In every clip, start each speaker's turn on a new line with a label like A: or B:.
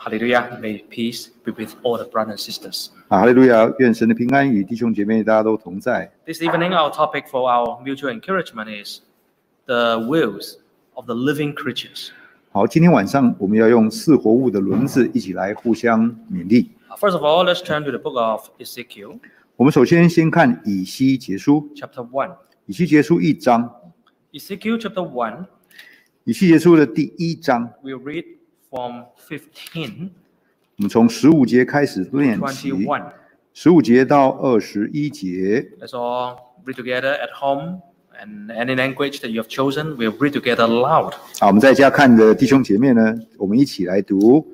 A: Hallelujah. May peace be with all the brothers and sisters.
B: 哈利路亚！愿神的平安与弟兄姐妹大家都同在。
A: This evening, our topic for our mutual encouragement is the wills of the living creatures.
B: 好，今天晚上我们要用四活物的轮子一起来互相勉励。
A: First of all, let's turn to the book of Ezekiel,
B: 我们首先看以西结书，
A: chapter 1.
B: 以西结书1章，
A: Ezekiel chapter 1,
B: 以西结书的第1章，
A: we'll read from 15
B: 我们从15节开始
A: to
B: 练习
A: 21.
B: ，15节到21节。
A: Let's all read together at home, and any language that you have chosen, we'll read together loud.
B: 好，我们在家看的弟兄姐妹呢，我们一起来读。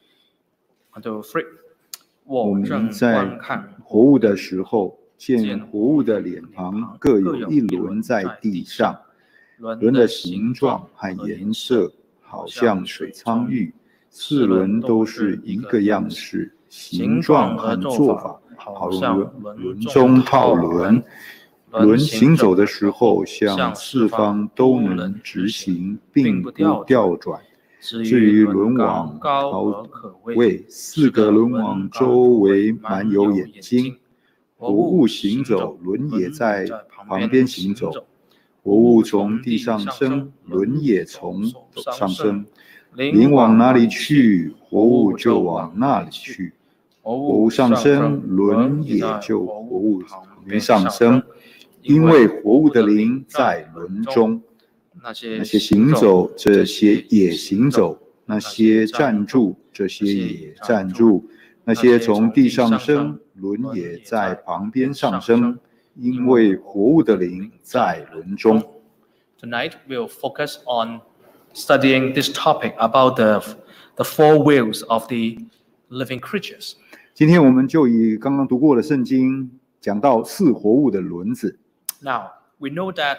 A: 1, 2, 3.
B: 我
A: 我正
B: 们在
A: 观看
B: 活物的时候，见活物的脸庞各有一轮在地上，轮的形状和颜色好像水苍玉，4轮都是一个样式，形状和做法好像轮中套轮。轮行走的时候，向四方都能直行，并不调转。至于轮网高可畏，4个轮网周围满有眼睛。活物行走，轮也在旁边行走。活物从地上升，轮也从上升。灵往哪里去，活物就往那里去。活物上升，轮也就活物旁边上升。因为活物的灵在轮中。那些行走，这些也行走；那些站住，这些也站住；那些从地上升，轮也在旁边上升。因为活物的灵在轮中。
A: Tonight we'll focus on studying this topic about the four wheels of the living creatures.
B: 今天我们就以刚刚读过的圣经讲到四活物的轮子。
A: Now we know that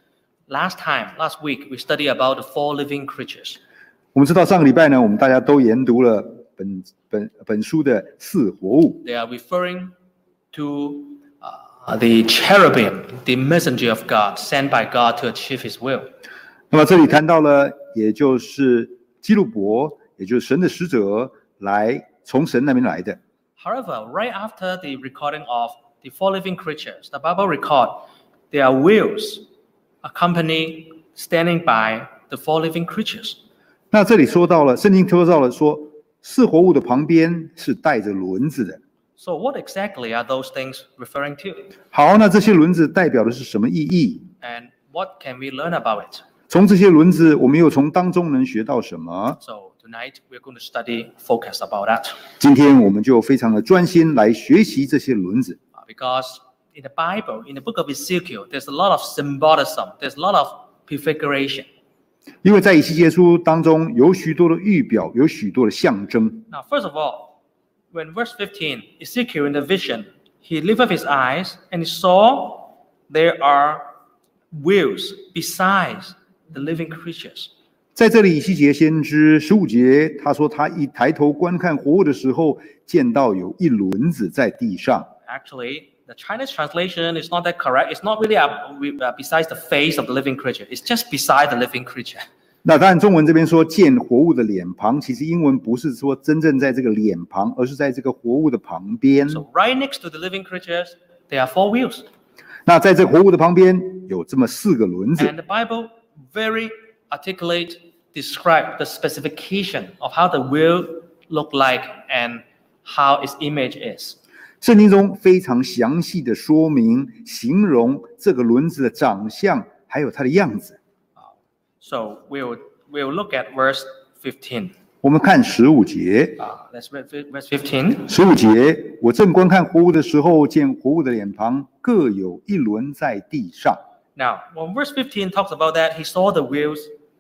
A: last week we studied about the four living creatures.
B: 我们知道上个礼拜呢，我们大家都研读了本书的四活物。
A: They are referring to the cherubim, the messenger of God, sent by God to achieve His will.
B: 那么这里谈到了，也就是基路伯，也就是神的使者，从神那边来的。
A: However, right after the recording of the four living creatures, the Bible records their wheels accompany standing by the four living creatures.
B: 那这里说到了，圣经说到了说，四活物的旁边是带着轮子的。
A: So what exactly are those things referring to?
B: 好，那这些轮子代表的是什么意义？
A: And what can we learn about it?
B: 从这些轮子，我们又从当中能学到什么？
A: So tonight we're going to focus about that.
B: 今天我们就非常的专心来学习这些轮子。
A: Because in the Bible, in the book of Ezekiel, there's a lot of symbolism, there's a lot of prefiguration.
B: 因为在以西结书当中有许多的预表，有许多的象征。
A: Now, first of all, when verse 15, Ezekiel in the vision, he lifted up his eyes and he saw there are wheels besides the living creatures.
B: 在这里，以西结先知15节，他说他一抬头观看活物的时候，见到有一轮子在地上。
A: Actually, the Chinese translation is not that correct. It's not really besides the face of the living creature. It's just beside the living creature.
B: 那当然，中文这边说见活物的脸庞，其实英文不是说真正在这个脸庞，而是在这个活物的旁边。
A: So right next to the living creatures, there are four wheels.
B: 那在这个活物的旁边有这么4个轮子。
A: And the Bible very articulate describe the specification of how the wheel look like and how its image is.
B: 圣经中非常详细的说明、形容这个轮子的长相，还有它的样子。
A: So we'll look at verse 15.
B: 我们看15节。
A: Let's read verse 15.
B: 15节，我正观看活物的时候，见活物的脸庞各有一轮在地上。
A: Now, when verse 15 talks about that, he saw the wheels.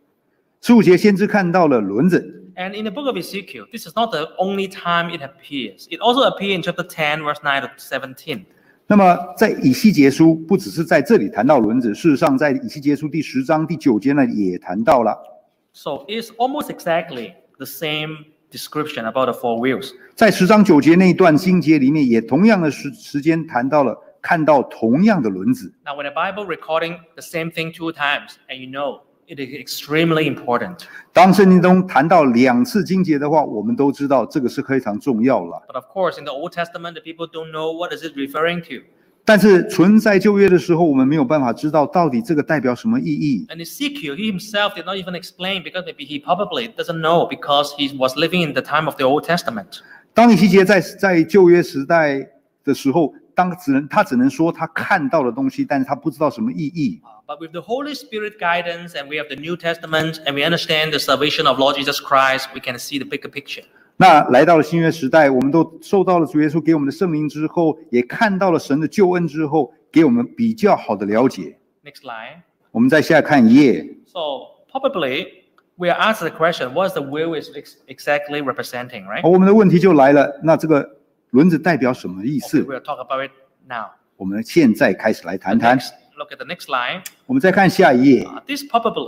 B: 15节先知看到了轮子。
A: And in the book of Ezekiel, this is not the only time it appears. It also appears in chapter 10, verse 9 to 17.
B: 那么在以西结书不只是在这里谈到轮子，事实上在以西结书第10章第9节呢也谈到了。
A: So it's almost exactly the same description about the four wheels.
B: 在10章9节那一段经节里面，也同样的时间谈到了看到同样的轮子。
A: Now, when the Bible recording the same thing 2 times, and you know it is extremely important.
B: 当圣经中谈到2次经节的话，我们都知道这个是非常重要了。
A: But of course, in the Old Testament, the people don't know what is it referring to.
B: 但是存在旧约的时候，我们没有办法知道到底这个代表什么意义。
A: And Ezekiel, he himself did not even explain because maybe he probably doesn't know because he was living in the time of the Old Testament.
B: 当以西结在旧约时代的时候，他只能说他看到的东西，但是他不知道什么意义。
A: But with the Holy Spirit guidance, and we have the New Testament, and we understand the salvation of Lord Jesus Christ, we can see the bigger picture.
B: 那来到了新约时代，我们都受到了主耶稣给我们的圣灵之后，也看到了神的救恩之后，给我们比较好的了解。
A: Next slide.
B: 我们再下看一页。
A: So probably we are asked the question, what is the wheel is exactly representing, right?
B: 我们的问题就来了，那这个轮子代表什么意思？
A: We'll talk about it now.
B: 我们现在开始来谈谈。
A: Look at the next slide.
B: 我们再看下一页。
A: This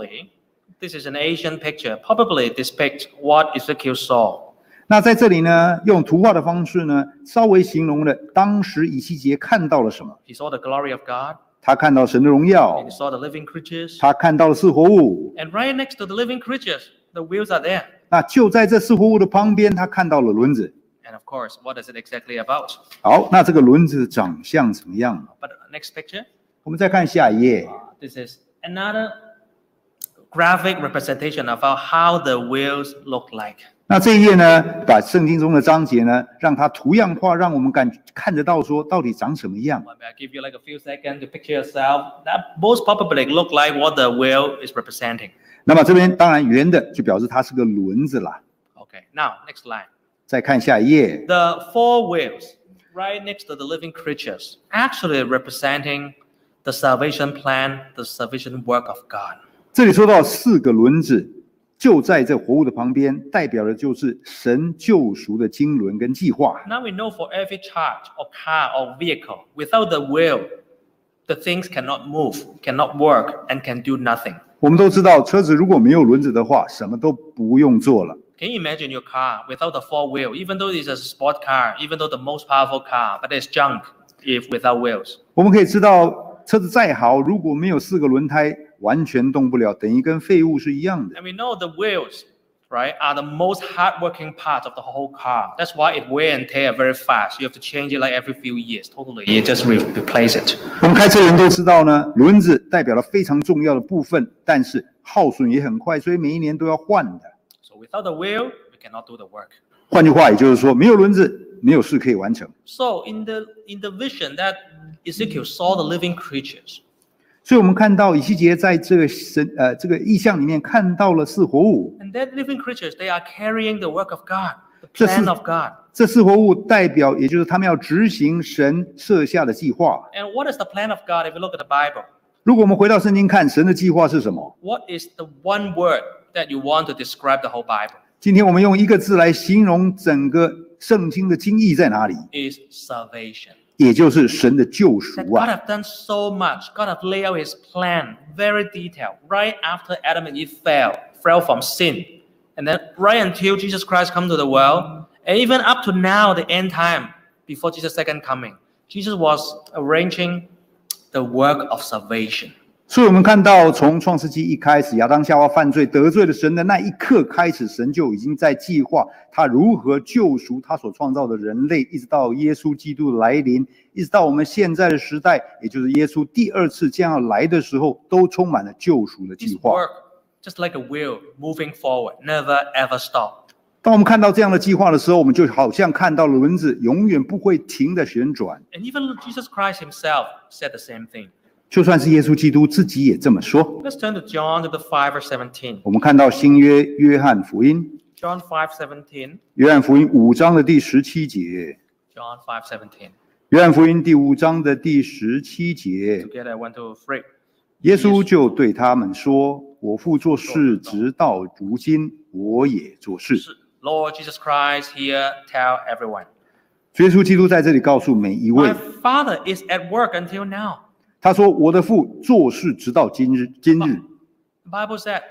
A: is an Asian picture. Probably depicts what Ezekiel saw.
B: 那在这里呢，用图画的方式呢，稍微形容了当时以西结看到了什么。
A: He saw the glory of God.
B: 他看到神的荣耀。
A: And he saw the living creatures.
B: 他看到了四活物。
A: And right next to the living creatures, the wheels are there.
B: 那就在这四活物的旁边，他看到了轮子。
A: And of course, what is it exactly about?
B: 好，那这个轮子的长相怎么样？
A: But next picture.
B: 我们再看下一页。
A: This is another graphic representation of how the wheels look like.
B: 那这一页呢，把圣经中的章节呢，让它图样化，让我们看得到说到底长什么样。
A: I give you like a few seconds to picture yourself. That most probably look like what the wheel is representing.
B: 那么这边当然圆的就表示它是个轮子啦。
A: Okay, now next line.
B: 再看下一页。
A: The 4 wheels right next to the living creatures, actually representing the salvation plan, the salvation work of God.
B: 这里说到4个轮子，就在这活物的旁边，代表的就是神救赎的经纶跟计划。
A: Now we know for every charge or car or vehicle, without the wheel, the things cannot move, cannot work, and can do nothing.
B: 我们都知道，车子如果没有轮子的话，什么都不用做了。
A: Can you imagine your car without the 4 wheel? Even though it's a sport car, even though the most powerful car, but it's junk if without wheels.
B: 我们可以知道，车子再好，如果没有4个轮胎，完全动不了，等于跟废物是一样的。
A: And we know the wheels, right, are the most hardworking part of the whole car. That's why it wear and tear very fast. You have to change it like every few years. Totally, you just replace it.
B: 我们开车人都知道呢，轮子代表了非常重要的部分，但是耗损也很快，所以每一年都要换的。
A: So without the wheel, we cannot do the work.
B: 换句话，也就是说，没有轮子，没有事可以完成。
A: So in the vision that Ezekiel saw the living creatures.
B: 所以我们看到以西结在这个意象里面看到了4活物。
A: And that living creatures, they are carrying the work of God, the plan of God.
B: 这4活物代表，也就是他们要执行神设下的计划。
A: And what is the plan of God if you look at the Bible?
B: 如果我们回到圣经看，神的计划是什么？
A: What is the one word that you want to describe the whole Bible?
B: 今天我们用一个字来形容整个圣经的经义在哪里？
A: Is salvation.
B: 也就是神的救赎
A: That God
B: 啊！
A: have done so much. God have laid out His plan very detailed right after Adam and Eve fell from sin, and then right until Jesus Christ come to the world, and even up to now, the end time before Jesus' second coming, Jesus was arranging the work of salvation.
B: 所以我们看到，从创世纪一开始，亚当夏娃犯罪得罪了神的那一刻开始，神就已经在计划他如何救赎他所创造的人类，一直到耶稣基督的来临，一直到我们现在的时代，也就是耶稣第2次将要来的时候，都充满了救赎的计
A: This
B: 划。
A: work, just like a wheel moving forward, never ever stop.
B: 当我们看到这样的计划的时候，我们就好像看到轮子永远不会停的旋转。
A: And even Jesus Christ Himself said the same thing.
B: 就算是耶稣基督自己也这么说。
A: Let's turn to John chapter 5 verse 17.
B: 我们看到新约约翰福音，
A: John 5:17.
B: 约翰福音5章的第17节。
A: John 5:17.
B: 约翰福音第5章的第17节，
A: Together, 1, 2, 3.
B: 耶稣就对他们说：“我父做事，直到如今，我也做事。”
A: Lord Jesus Christ here tell everyone.
B: 耶稣基督在这里告诉每一位
A: My Father is at work until now.
B: 他说：“我的父做事，直到今日。”
A: The Bible said,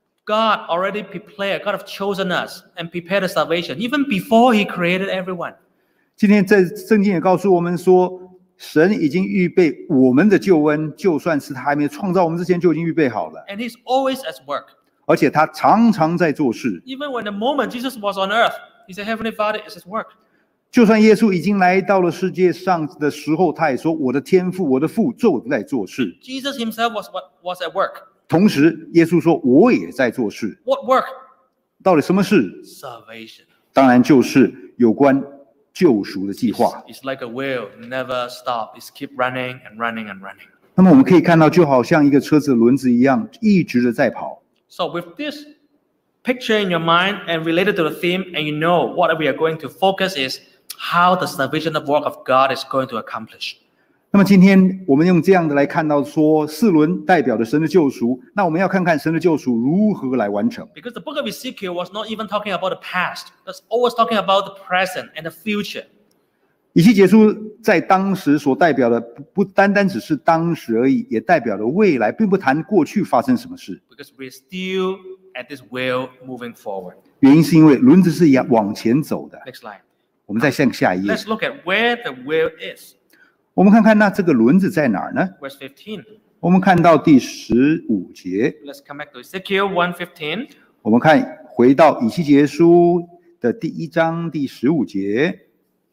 A: God already prepared, God have chosen us and prepared the salvation even before He created everyone.
B: 今天在圣经也告诉我们说， 神已经预备我们的救恩，就算是他还没创造我们之前就已经预备好了，
A: And He's always at work.
B: 而且他常常在做事。
A: Even when the moment Jesus was on earth, He said, Heavenly Father is at work.
B: 就算耶稣已经来到了世界上的时候，他也说：“我的天父，我的父就在做事。
A: Jesus Himself was at work. ”
B: 同时，耶稣说：“我也在做事。
A: What work? ”
B: 到底什么事？
A: Salvation.
B: 当然就是有关救赎的计划。
A: It's like a wheel, never stop. It's keep running and running and running.
B: 那么我们可以看到，就好像一个车子的轮子一样，一直的在跑。
A: So with this picture in your mind and related to the theme, and you know what we are going to focus is how the salvation of work of God is going to accomplish.
B: 那么今天我们用这样的来看到说，四轮代表着神的救赎。那我们要看看神的救赎如何来完成。
A: Because the book of Ezekiel was not even talking about the past. It's always talking about the present and the future.
B: 以西结书在当时所代表的不单单只是当时而已，也代表了未来，并不谈过去发生什么事。
A: Because we're still at this wheel moving forward.
B: 原因是因为轮子是往前走的。
A: Next slide.
B: 我们再向下一页，
A: Let's look at where the wheel is.
B: 我们看看那这个轮子在哪儿呢？
A: Verse 15.
B: 我们看到第15节，
A: Let's come back to Ezekiel 1:15.
B: 我们看回到以西结书的第1章第15节。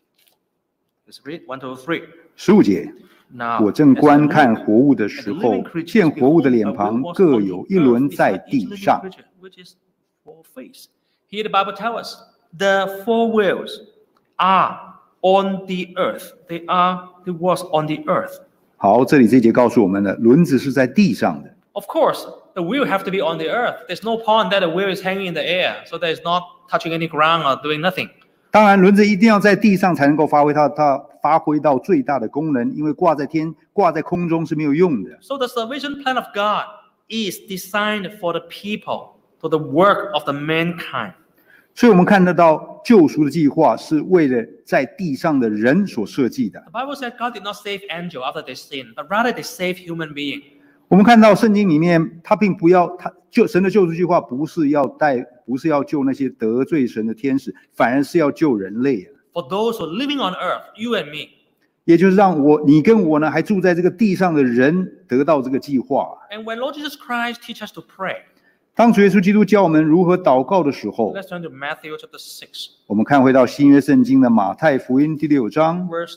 A: Let's read 1 to 3.
B: 15节，
A: Now,
B: 我正
A: as
B: 观
A: the
B: 看
A: living-
B: 活物的时
A: as the
B: 候
A: living，creatures
B: 见活物的
A: behold,
B: 脸
A: a wheel
B: 庞
A: was
B: 各
A: on
B: 有
A: the
B: 一轮
A: earth
B: 在
A: beside each
B: 地
A: living
B: 上。
A: creature, which is four face. Here the Bible tells us the four wheels are on the earth. They was on the earth.
B: 好，这里这节告诉我们了，轮子是在地上的。
A: Of course, the wheel have to be on the earth. There's no point that the wheel is hanging in the air, so that it's not touching any ground or doing nothing.
B: 当然，轮子一定要在地上才能够发挥到最大的功能，因为挂在空中是没有用的。
A: So the salvation plan of God is designed for the people, for the work of the mankind.
B: 所以我们看得到救赎的计划是为了在地上的人所设计的。
A: The Bible said God did not save angels after they sinned, but rather they saved human beings.
B: 我们看到圣经里面，他并不要神的救赎计划不是要救那些得罪神的天使，反而是要救人类啊。
A: For those who are living on earth, you and me.
B: 也就是让你跟我呢，还住在这个地上的人得到这个计划。
A: And when Lord Jesus Christ teach us to pray,
B: 当主耶稣基督教我们如何祷告的时候，
A: let's turn to Matthew chapter 6,
B: 我们看回到新约圣经的马太福音第6章，
A: verse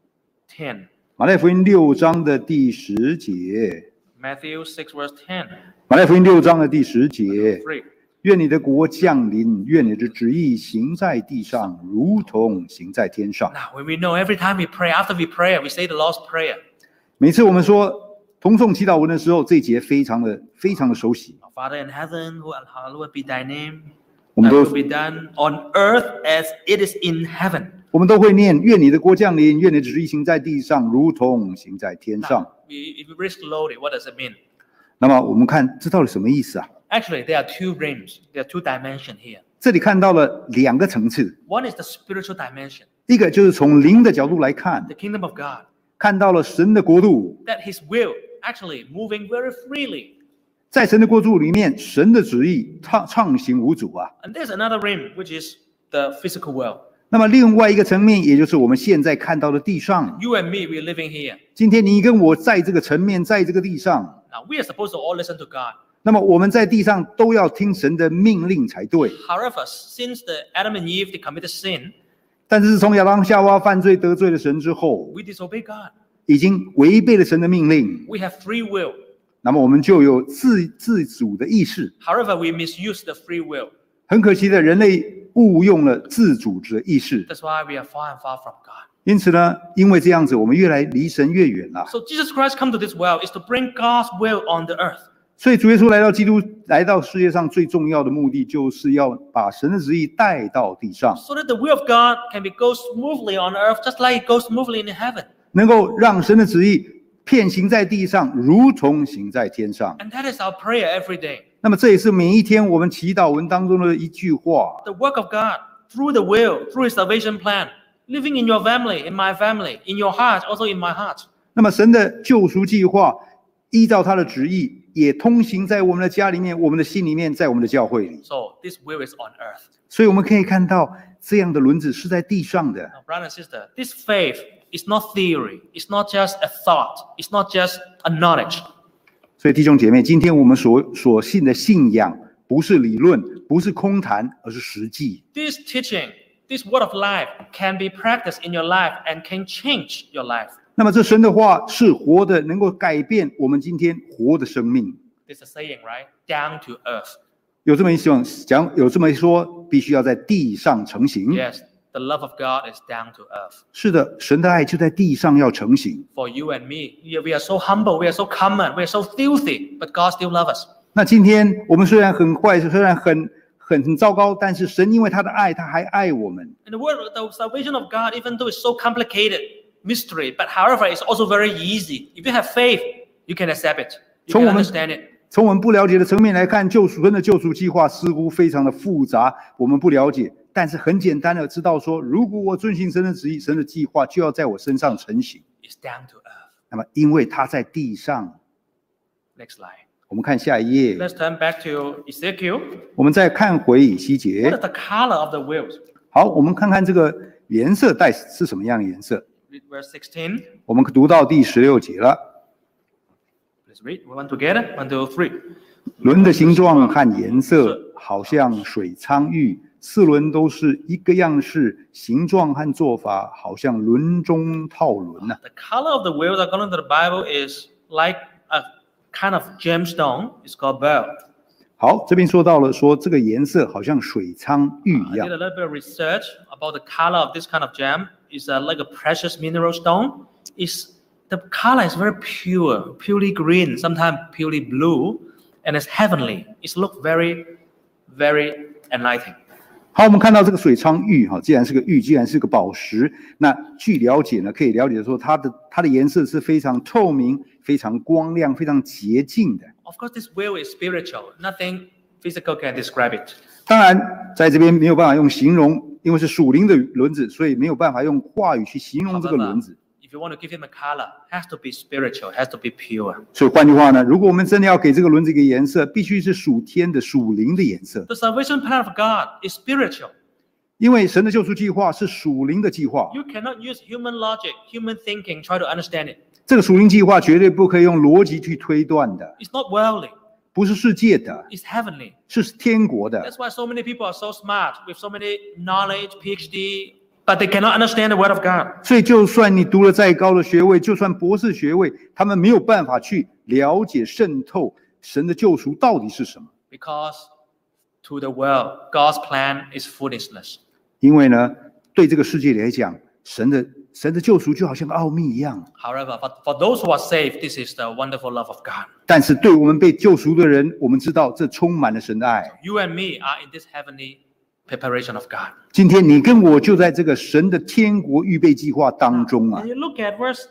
A: 10.
B: 马太福音6章的第10节，
A: Matthew 6, verse 10.
B: 马太福音6章的第10节，
A: 3.
B: 愿你的国降临，愿你的旨意行在地上，如同行在天上。
A: Now, when we know every time we pray, after we pray, we say the Lord's Prayer.
B: 每次我们说同诵祈祷文的时候，这一节非常的熟悉。
A: Our Father in heaven, hallowed be thy name.
B: 我们
A: Thy
B: 都
A: will be done on earth as it is in heaven.
B: 我们都会念：愿你的国降临，愿你的旨意行在地上，如同行在天上。
A: If we read slowly, what does it mean?
B: 那么我们看这到底什么意思啊？
A: Actually, there are two realms. There are two dimensions here.
B: 这里看到了2个层次，
A: One is the spiritual dimension,
B: 一个就是从灵的角度来看，
A: the kingdom of God,
B: 看到了神的国度，
A: that His will actually moving very freely.
B: 在神的国度里面，神的旨意畅行无阻啊。
A: And there's another realm, which is the physical world.
B: 那么另外一个层面，也就是我们现在看到的地上，
A: You and me, we're living here.
B: 今天你跟我在这个层面，在这个地上，
A: Now, we are supposed to all listen to God.
B: 那么我们在地上都要听神的命令才对。
A: However, since the Adam and Eve, they committed sin,
B: 但是从亚当夏娃犯罪得罪了神之后，
A: we disobey God.
B: 已经违背了神的命令，
A: We have free will.
B: 那么我们就有自主的意识。
A: However, we misuse the free will.
B: 很可惜的，人类误用了自主的意识，
A: That's why we are far and far from God.
B: 因此呢，因为这样子，我们越来离神越远了。
A: So Jesus Christ come to this world is to bring God's will on the earth.
B: 所以主耶稣来到世界上最重要的目的，就是要把神的旨意带到地上，
A: So that the will of God can go smoothly on earth, just like it goes smoothly in heaven.
B: 能够让神的旨意遍行在地上，如同行在天上。
A: And that is our prayer every day.
B: 那么这也是每一天我们祈祷文当中的一句话。
A: The work of God through the will, through His salvation plan, living in your family, in my family, in your heart, also in my heart.
B: 那么神的救赎计划，依照他的旨意，也通行在我们的家里面、我们的心里面，在我们的教会里。
A: So this will is on earth.
B: 所以我们可以看到，这样的轮子是在地上的。
A: Now, brother and sister, this faith It's not theory. It's not just a thought. It's not just a knowledge.
B: 所以弟兄姐妹，今天我们所信的信仰，不是理论，不是空谈，而是实际。
A: This teaching, this word of life, can be practiced in your life and can change your life.
B: 那么这神的话是活的，能够改变我们今天活的生命。
A: There's a saying, right? Down to earth.
B: 有这么一说，必须要在地上成型。
A: Yes, the love of God is down to earth.
B: 是的，神的爱就在地上要成型。
A: For you and me, we are so humble, we are so common, we are so filthy, but God still loves us.
B: 那今天我们虽然很坏，虽然很糟糕，但是神因为他的爱，他还爱我们。
A: And the salvation of God, even though it's so complicated, mystery, but however, it's also very easy. If you have faith, you can accept it. You can understand it.
B: 从我们不了解的层面来看，神的救赎计划似乎非常的复杂，我们不了解。但是很简单的知道说，如果我遵行神的旨意，神的计划就要在我身上成型。
A: It's down to earth.
B: 那么，因为他在地上。
A: Next slide.
B: 我们看下一页。
A: Let's turn back to Ezekiel.
B: 我们再看回以西结。
A: What is the color of the wheels?
B: 好，我们看看这个颜色带是什么样的颜色。
A: Read verse 16.
B: 我们读到第16节了。
A: Let's read. One together. 1, 2, 3.
B: 轮的形状和颜色好像水苍玉，4轮都是一个样式，形状和做法好像轮中套轮呐。
A: The color of the wheels, according to the Bible, is like a kind of gemstone. It's called beryl.
B: 好，这边说到了，说这个颜色好像水苍玉一
A: I
B: 样。
A: did a little bit of research about the color of this kind of gem. It's like a precious mineral stone. The color is very pure, purely green, sometimes purely blue, and it's heavenly. It looks very, very enlightening.
B: 好，我们看到这个水苍玉，既然是个玉，既然是个宝石，那据了解呢，可以了解说它的颜色是非常透明、非常光亮、非常洁净的。
A: Of course, this wheel is spiritual. Nothing physical can describe it.
B: 当然，在这边没有办法用形容，因为是属灵的轮子，所以没有办法用话语去形容这个轮子。
A: If you want to give him a color, it has to be spiritual, it has to be pure.
B: 所以换句话呢，如果我们真的要给这个轮子一个颜色，必须是属天的、属灵的颜色。
A: The salvation plan of God is spiritual.
B: 因为神的救赎计划是属灵的计划。
A: You cannot use human logic, human thinking, try to understand it.
B: 这个属灵计划绝对不可以用逻辑去推断的。
A: It's not worldly.
B: 不是世界的，
A: It's heavenly.
B: 是天国的。
A: That's why so many people are so smart with so many knowledge, PhD, but they cannot understand the word of God.
B: 所以，就算你读了再高的学位，就算博士学位，他们没有办法去了解、渗透神的救赎到底是什么。
A: Because to the world, God's plan is foolishness.
B: 因为呢，对这个世界来讲，神的救赎就好像奥秘一样。
A: However, for those who are saved, this is the wonderful love of God.
B: 但是对我们被救赎的人，我们知道这充满了神的爱。
A: You and me are in this heavenly preparation of God.
B: 今天你跟我就在这个神的天国预备计划当中啊。
A: And you look at verse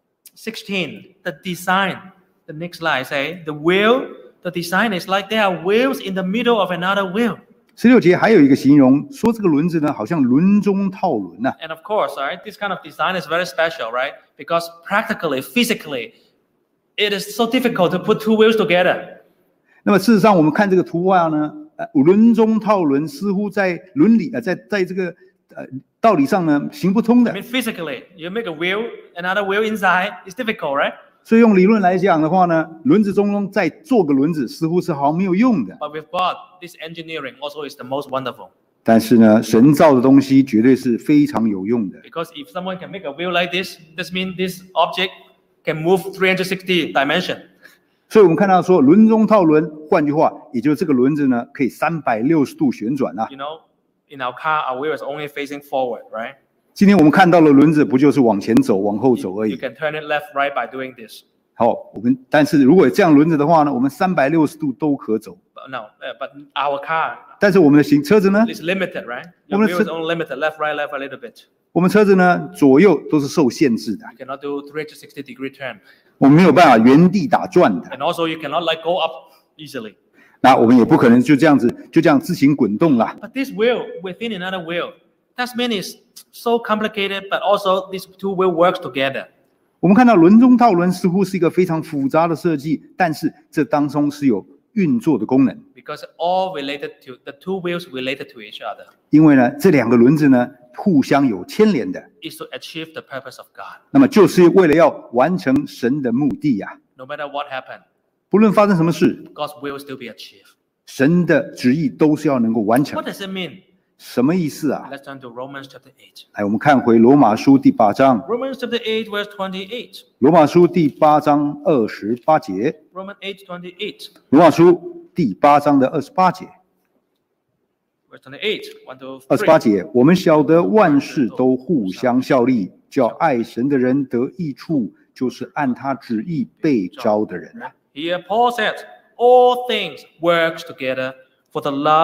A: 16, the design. The next slide say, the wheel, the design is like there are wheels in the middle of another wheel.
B: 16节还有一个形容，说这个轮子呢，好像轮中套轮呐。
A: And of course, right, this kind of design is very special, right? Because practically, physically, it is so difficult to put two wheels together.
B: 那么事实上，我们看这个图画呢，轮中套轮似乎在伦理在这个道理上呢行不通的。
A: I mean, physically, you make a wheel, another wheel inside, it's difficult, right?
B: 所以用理论来讲的话呢，轮子中再做个轮子，似乎是好像没有用的。
A: But with God, this engineering also is the most wonderful.
B: 但是呢，神造的东西绝对是非常有用的。
A: Because if someone can make a wheel like this means this object can move 360 dimension.
B: 所以我们看到说轮中套轮，换句话，也就是这个轮子呢可以360度旋转啊。
A: You know, in our car, our wheel is only facing forward, right?
B: 今天我们看到的轮子不就是往前走、往后走而
A: You
B: 已？
A: can turn it left, right by doing this.
B: 好，但是如果这样轮子的话呢，我们360度都可走。
A: But no, but our car
B: 但是我们的车子呢？
A: is limited, right? Your
B: 我们的
A: wheel is only limited, left, right, left a little bit.
B: 我们车子呢，左右都是受限制的，
A: You cannot do 360 degree turn.
B: 我们没有办法原地打转的。
A: And also you cannot like go up easily.
B: 那我们也不可能就这样自行滚动啦。
A: But this wheel within another wheel, that means it's so complicated, but also these two wheel works together.
B: 我们看到轮中套轮似乎是一个非常复杂的设计，但是这当中是有运作的功能。
A: Because all related to the two wheels related to each other.
B: 因为呢，这两个轮子呢， 互相有牵连的，
A: is to achieve the purpose of God.
B: 那么就是为了要完成神的目的呀。
A: No matter what happened,
B: 不论发生什么事，
A: God's will will still be achieved.
B: 神的旨意都是要能够完成
A: What。does it mean?
B: 什么意思啊？
A: Let's turn to Romans chapter 8.
B: 来，我们看回罗马书第8章，
A: Romans chapter 8, verse 28.
B: 罗马书第8章28节，
A: Romans 8:28.
B: 罗马书第8章的28节。
A: Verse 28, 1 to
B: 28
A: 3.
B: 节，我们晓得万事都互相效力，叫爱神的人得益处，就是按他旨意被招的人啊。
A: Here Paul said, all things work together for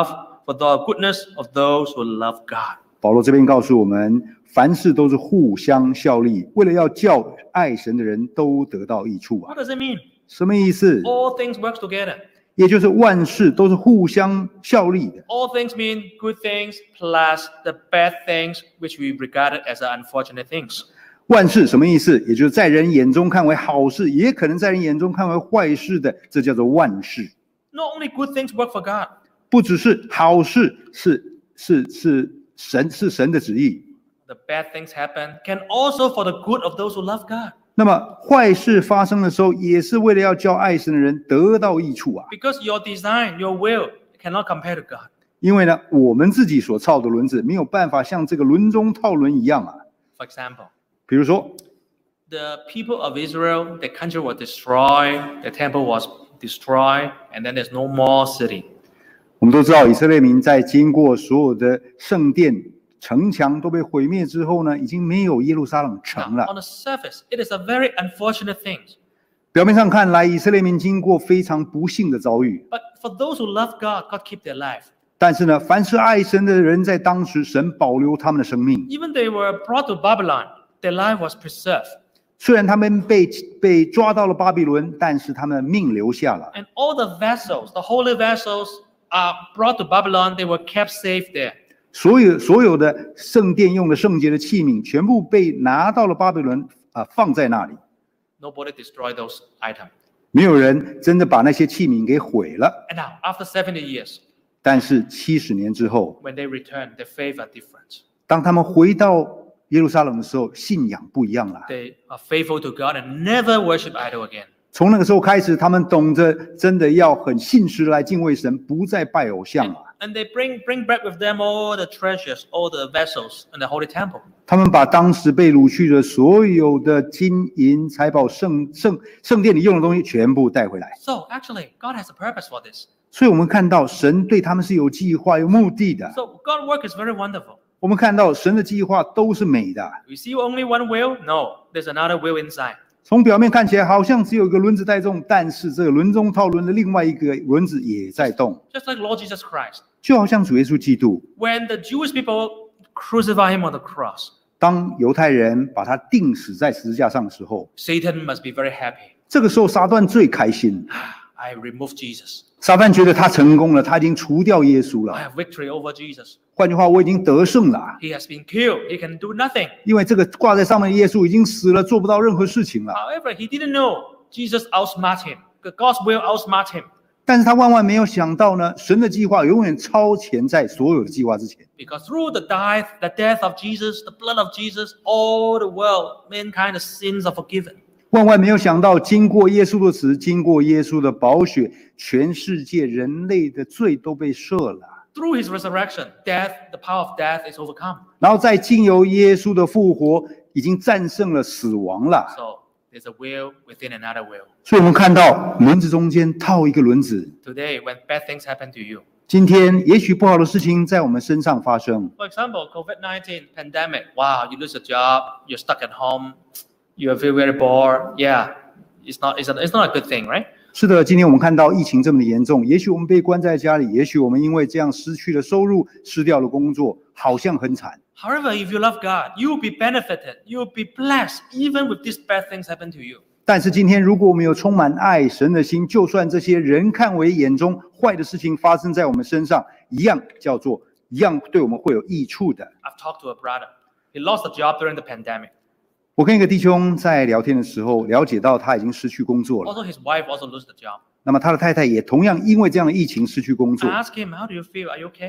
A: the goodness of those who love God.
B: 保罗这边告诉我们，凡事都是互相效力，为了要叫爱神的人都得到益处啊。
A: What does it mean?
B: 什么意思？
A: All things work together.
B: 也就是万事都是互相效力的。
A: All things mean good things plus the bad things which we regarded as unfortunate things.
B: 万事什么意思？也就是在人眼中看为好事，也可能在人眼中看为坏事的，这叫做万事。
A: Not only good things work for God.
B: 不只是好事，是神的旨意。
A: The bad things happen can also for the good of those who love God.
B: 那么坏事发生的时候，也是为了要叫爱神的人得到益处啊。
A: Because your design, your will cannot compare to God.
B: 因为呢，我们自己所造的轮子没有办法像这个轮中套轮一样啊。
A: For example,
B: 比如说，
A: the people of Israel, their country was destroyed, the temple was destroyed, and then there's no more city.
B: 我们都知道以色列民在经过所有的圣殿、城墙都被毁灭之后呢，已经没有耶路撒冷城
A: Now,
B: 了。
A: on the surface, it is a very unfortunate thing.
B: 表面上看来，以色列民经过非常不幸的遭遇。
A: But for those who love God, God keep their life.
B: 但是呢，凡是爱神的人，在当时神保留他们的生命。
A: Even they were brought to Babylon, their life was preserved.
B: 虽然他们被抓到了巴比伦，但是他们的命留下了。
A: And all the vessels, the holy vessels, are brought to Babylon. They were kept safe there.
B: 所有的圣殿用的圣洁的器皿，全部被拿到了巴比伦放在那里。
A: Nobody destroyed those items.
B: 没有人真的把那些器皿给毁了。
A: And now, after 70 years,
B: 但是70年之后，
A: when they return, their faith are different.
B: 当他们回到耶路撒冷的时候，信仰不一样了。
A: They are faithful to God and never worship idol again.
B: 从那个时候开始，他们懂得真的要很信实来敬畏神，不再拜偶像了。
A: And they bring back with them all the treasures, all the vessels in the holy temple.
B: 他们把当时被掳去的所有的金银财宝、圣殿里用的东西全部带回来。
A: So actually, God has a purpose for this.
B: 所以我们看到神对他们是有计划、有目的的。
A: So God's work is very wonderful.
B: 我们看到神的计划都是美的。
A: We see only one will? No, there's another will inside.
B: 从表面看起来好像只有一个轮子在动，但是这个轮中套轮的另外一个轮子也在动，
A: Just like Lord Jesus Christ.
B: 就好像主耶稣基督。
A: When the Jewish people crucify him on the cross,
B: 当犹太人把他钉死在十字架上的时候，
A: Satan must be very happy.
B: 这个时候撒旦最开心。
A: I removed Jesus.
B: 撒旦觉得他成功了，他已经除掉耶稣
A: I
B: 了。
A: have victory over Jesus.
B: 换句话，我已经得胜了，
A: He has been killed. He can do nothing.
B: 因为这个挂在上面的耶稣已经死了，做不到任何事情了。
A: However, he didn't know Jesus outsmart him. God's will outsmart him.
B: 但是他万万没有想到呢，神的计划永远超前在所有的计划之前。
A: Because through the death of Jesus, the blood of Jesus, all the world, mankind, the sins are forgiven.
B: 万万没有想到，经过耶稣的死，经过耶稣的宝血，全世界人类的罪都被赦了。
A: Through his resurrection, the power of death is overcome.
B: 然后再经由耶稣的复活，已经战胜了死亡了。
A: So there's a will within another will.
B: 所以我们看到轮子中间套一个轮子。
A: Today, when bad things happen to you,
B: 今天也许不好的事情在我们身上发生，
A: for example, COVID-19 pandemic. Wow, you lose a job, you're stuck at home, you feel very bored. Yeah, it's not a good thing, right?
B: 是的，今天我们看到疫情这么的严重，也许我们被关在家里，也许我们因为这样失去了收入，失掉了工作，好像很惨。
A: However, if you love God, you'll be benefited, you'll be blessed, even with these bad things happen to you.
B: 但是今天，如果我们有充满爱神的心，就算这些人看为眼中坏的事情发生在我们身上，一样对我们会有益处的。
A: I've talked to a brother. He lost a job during the pandemic.
B: 我跟一个弟兄在聊天的时候，了解到他已经失去工作了。
A: Also, his wife also lost the job.
B: 那么他的太太也同样因为这样的疫情失去工
A: I
B: 作。
A: asked him, how do you feel? Are you okay?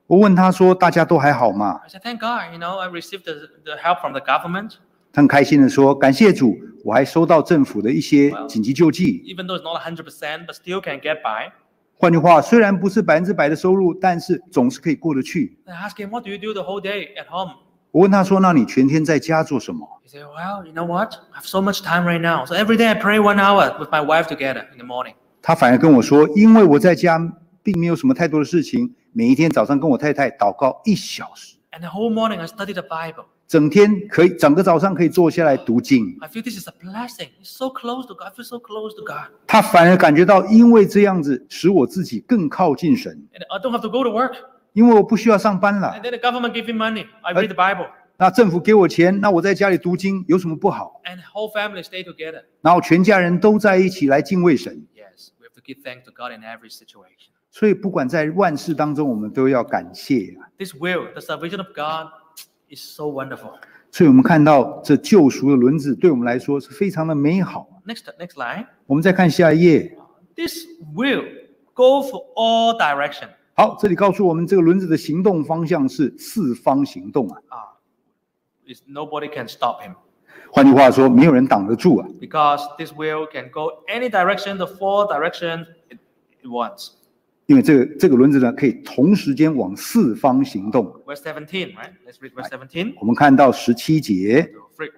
B: 我问他说：“大家都还好吗
A: I said, thank God, I received the help from the government.？”
B: 他很开心的说：“感谢主，我还收到政府的一些紧急救济。”
A: Even though it's not 100%, but still can get by.
B: 换句话，虽然不是100%的收入，但是总是可以过得去。
A: I asked him, what do you do the whole day at home?
B: 我问他说：“那你全天在家做什么
A: He said, well, you know what? I have so much time right now. So every day I pray 1 hour with my wife together in the morning.？”
B: 他反而跟我说：“因为我在家并没有什么太多的事情，每一天早上跟我太太祷告1小时，
A: And the whole morning I studied the Bible.
B: 整个早上可以坐下来读经。”
A: I feel this is a blessing. It's so close to God. I feel so close to God.
B: 他反而感觉到，因为这样子使我自己更靠近神，
A: And I don't have to go to work.
B: 因为我不需要上班了
A: And。then the government give me money. I read the Bible.
B: 那政府给我钱，那我在家里读经有什么不好？
A: And the whole family stay together.
B: 然后全家人都在一起来敬畏神。
A: Yes, we have to give thanks to God in every situation.
B: 所以不管在万事当中，我们都要感谢啊。
A: This will, the salvation of God, is so wonderful.
B: 所以我们看到这救赎的轮子对我们来说是非常的美好。
A: Next line.
B: 我们再看下一页。
A: This will go for all direction.
B: 好，这里告诉我们这个轮子的行动方向是四方行动啊。
A: Nobody can stop him.
B: 换句话说，没有人挡得住啊。
A: Because this will can go any direction, the 4 directions it wants.
B: 因为这个轮子呢，可以同时间往四方行动。
A: Verse 17, right? Let's read verse 17.
B: 我们看到17节，
A: Please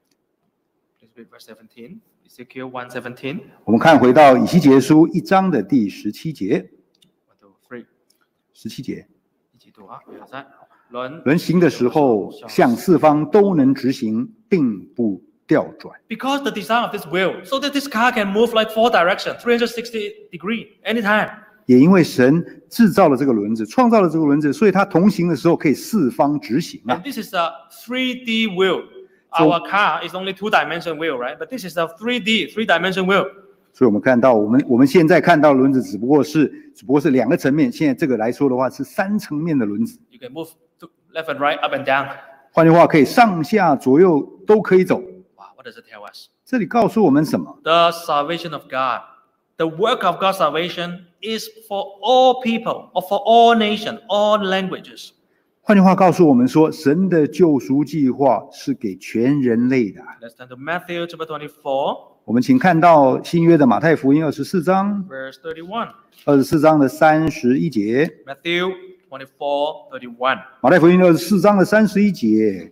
A: read verse 17. Ezekiel 1:17.
B: 我们看回到以西结书1章的第17节。
A: 1, 2, 3.
B: 17节，
A: 一起读啊，3轮
B: 轮行的时候，向四方都能直行，并不调转。
A: Because the design of this wheel, so that this car can move like 4 directions, 360 degree, anytime.
B: 也因为神制造了这个轮子，创造了这个轮子，所以它同行的时候可以四方直行啊
A: And。this is a 3D wheel. Our car is only 2-dimension wheel, right? But this is a 3-dimension wheel.
B: 所以我们看到，我们现在看到的轮子只不过是2个层面，现在这个来说的话是3层面的轮子。
A: You can move to left and right, up and down.
B: 换句话，可以上下左右都可以走。
A: Wow, what does it tell us?
B: 这里告诉我们什么？
A: The salvation of God, the work of God's salvation is for all people, or for all nations, all languages.
B: 换句话告诉我们说，神的救赎计划是给全人类的。
A: Let's turn to Matthew chapter 24,
B: 我们请看到新约的马太福音24章
A: verse 31.
B: ，24章的31节。
A: Matthew 24:31.
B: 马太福音24章的31节，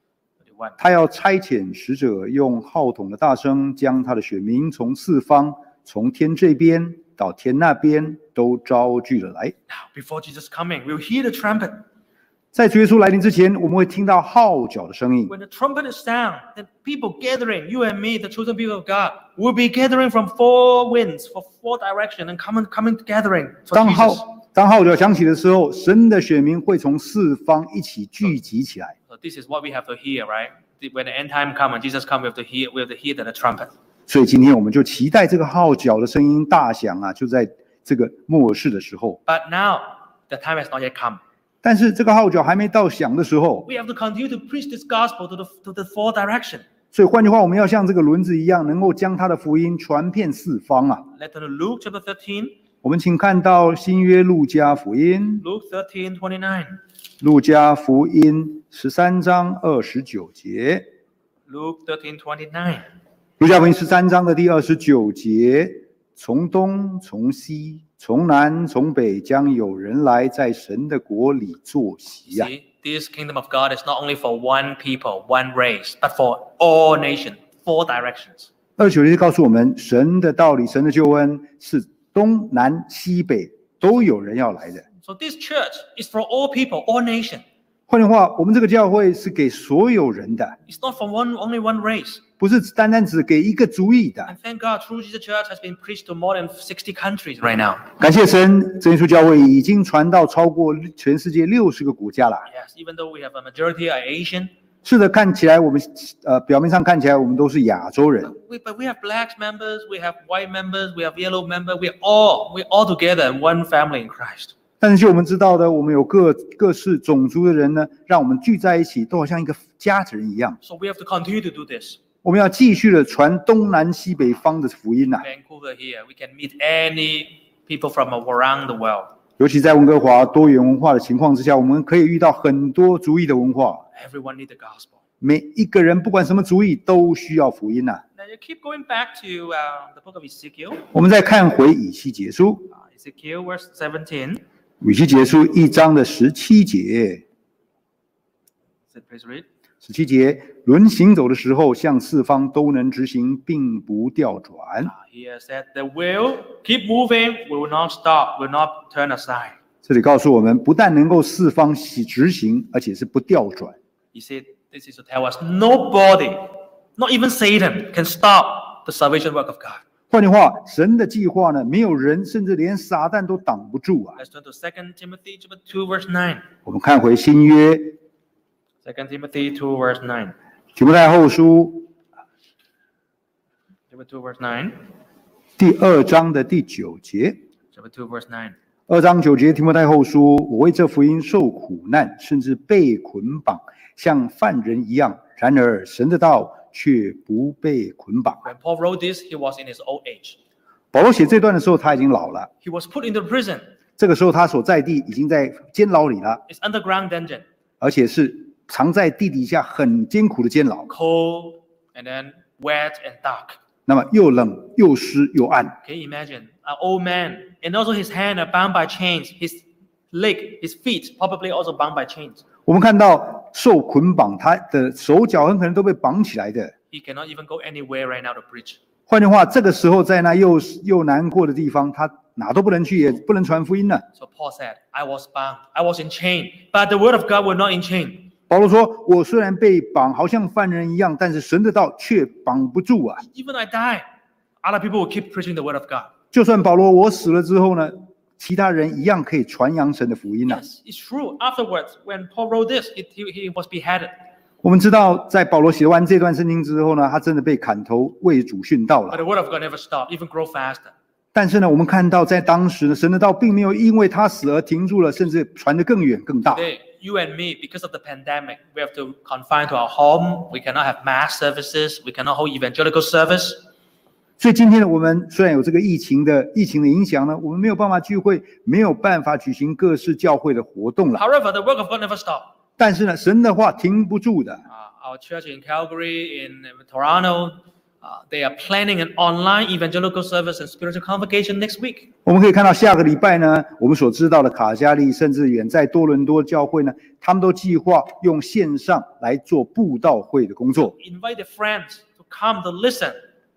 A: 31.
B: 他要差遣使者，用号筒的大声，将他的选民从四方，从天这边到天那边，都招聚了来。
A: Now, before Jesus coming, we'll hear the trumpet.
B: 在主耶稣来临之前，我们会听到号角的声音。
A: When the trumpet is sound, then people gathering, you and me, the chosen people of God, will be gathering from 4 winds, for 4 directions, and coming gathering for
B: 当
A: Jesus.
B: 号角响起的时候，神的选民会从四方一起聚集起来。
A: So this is what we have to hear, right? When the end time comes and Jesus comes, we have to hear the trumpet.
B: 所以今天我们就期待这个号角的声音大响啊，就在这个末世的时候。
A: But now, the time has not yet come.
B: 但是这个号角还没到响的时候，
A: We have to continue to preach this gospel to the 4 directions.
B: 所以换句话，我们要像这个轮子一样，能够将他的福音传遍四方啊。
A: Let's turn to Luke chapter 13.
B: 我们请看到新约路加福音，
A: Luke 13:29.
B: 路加福音13章29节，
A: Luke 13:29.
B: 路加福音13章的第29节，从东从西从南从北，将有人来在神的国里坐席啊。
A: See, this kingdom of God is not only for one people, one race, but for all nations, 4 directions.
B: 29节告诉我们，神的道理，神的救恩是东南西北都有人要来的。
A: So this church is for all people, all nations.
B: 换句话，我们这个教会是给所有人的，
A: It's not for only one race.
B: 不是单单只给一个族裔的。
A: And thank God, True Jesus Church has been preached to more than 60 countries right now.
B: 感谢神，真耶稣教会已经传到超过全世界60个国家了。
A: Yes, even though we have a majority are Asian,
B: 是的，看起来我们表面上看起来我们都是亚洲人，
A: but we have black members, we have white members, we have yellow members, we're all together in one family in Christ.
B: 但是就我们知道的，我们有各式种族的人呢，让我们聚在一起，都好像一个家人一样。
A: So we have to continue to do this.
B: 我们要继续的传东南西北方的福音呐、
A: Vancouver here, we can meet any people from around the world.
B: 尤其在温哥华多元文化的情况之下，我们可以遇到很多族裔的文化。
A: Everyone needs the gospel.
B: 每一个人不管什么族裔都需要福音啊。
A: Now you keep going back to the book of Ezekiel.
B: 我们再看回以西结书，
A: Ezekiel verse 17.
B: 以西结书1章的17节。
A: Please read.
B: 17节，轮行走的时候，向四方都能直行，并不调转。
A: Here said the wheel keep moving, will not stop, will not turn aside.
B: 这里告诉我们，不但能够四方直行，而且是不调转。
A: He said, this is to tell us nobody, not even Satan, can stop the salvation work of God.
B: 换句话，神的计划呢，没有人，甚至连撒旦都挡不住啊。
A: Let's turn to 2 Timothy chapter 2 verse 9.
B: 我们看回新约，
A: 2 Timothy 2 verse 9.
B: 提摩太后书
A: Chapter 2 verse 9.
B: 第2章的第9节。
A: Chapter 2 verse 9.
B: 2章9节，提摩太后书：我为这福音受苦难，甚至被捆绑，像犯人一样。然而神的道却不被捆绑。
A: When Paul wrote this, he was in his old age.
B: 保罗写这段的时候，他已经老了。
A: He was put into prison.
B: 这个时候，他所在地已经在监牢里了，
A: It's underground dungeon.
B: 而且是藏在地底下很艰苦的监牢。
A: Cold and then wet and dark.
B: 那么又冷又湿又暗。
A: Can you imagine? An old man, and also his hands are bound by chains. His leg, his feet probably also bound by chains.
B: 我们看到受捆绑，他的手脚很可能都被绑起来的。
A: He cannot even go anywhere right now to preach.
B: 换句话，这个时候在那又难过的地方，他哪都不能去，也不能传福音了。
A: So Paul said, I was bound, I was in chain, but the word of God was not in chain.
B: 保罗说：“我虽然被绑，好像犯人一样，但是神的道却绑不住啊！
A: Even I die, other people will keep preaching the word of God.
B: 就算保罗我死了之后呢，其他人一样可以传扬神的福音啊。”
A: Yes, it's true. Afterwards, when Paul wrote this, he was beheaded.
B: 我们知道，在保罗写完这段圣经之后呢，他真的被砍头为主殉道
A: But
B: 了。
A: the word of God never stopped, even grow faster.
B: 但是呢，我们看到在当时呢，神的道并没有因为他死而停住了，甚至传得更远更大。
A: Today, you and me, because of the pandemic, we have to confine to our home. We cannot have mass services. We cannot hold evangelical service.
B: 所以今天呢，我们虽然有这个疫情的影响呢，我们没有办法聚会，没有办法举行各式教会的活动了。
A: However, the work of God never stopped.
B: 但是呢，神的话停不住的。
A: Our church in Calgary, in Toronto, they are planning an online evangelical service and spiritual convocation next week.
B: 我们可以看到下个礼拜呢，我们所知道的卡加利，甚至远在多伦多教会呢，他们都计划用线上来做布道会的工作。
A: Invite their friends to come to listen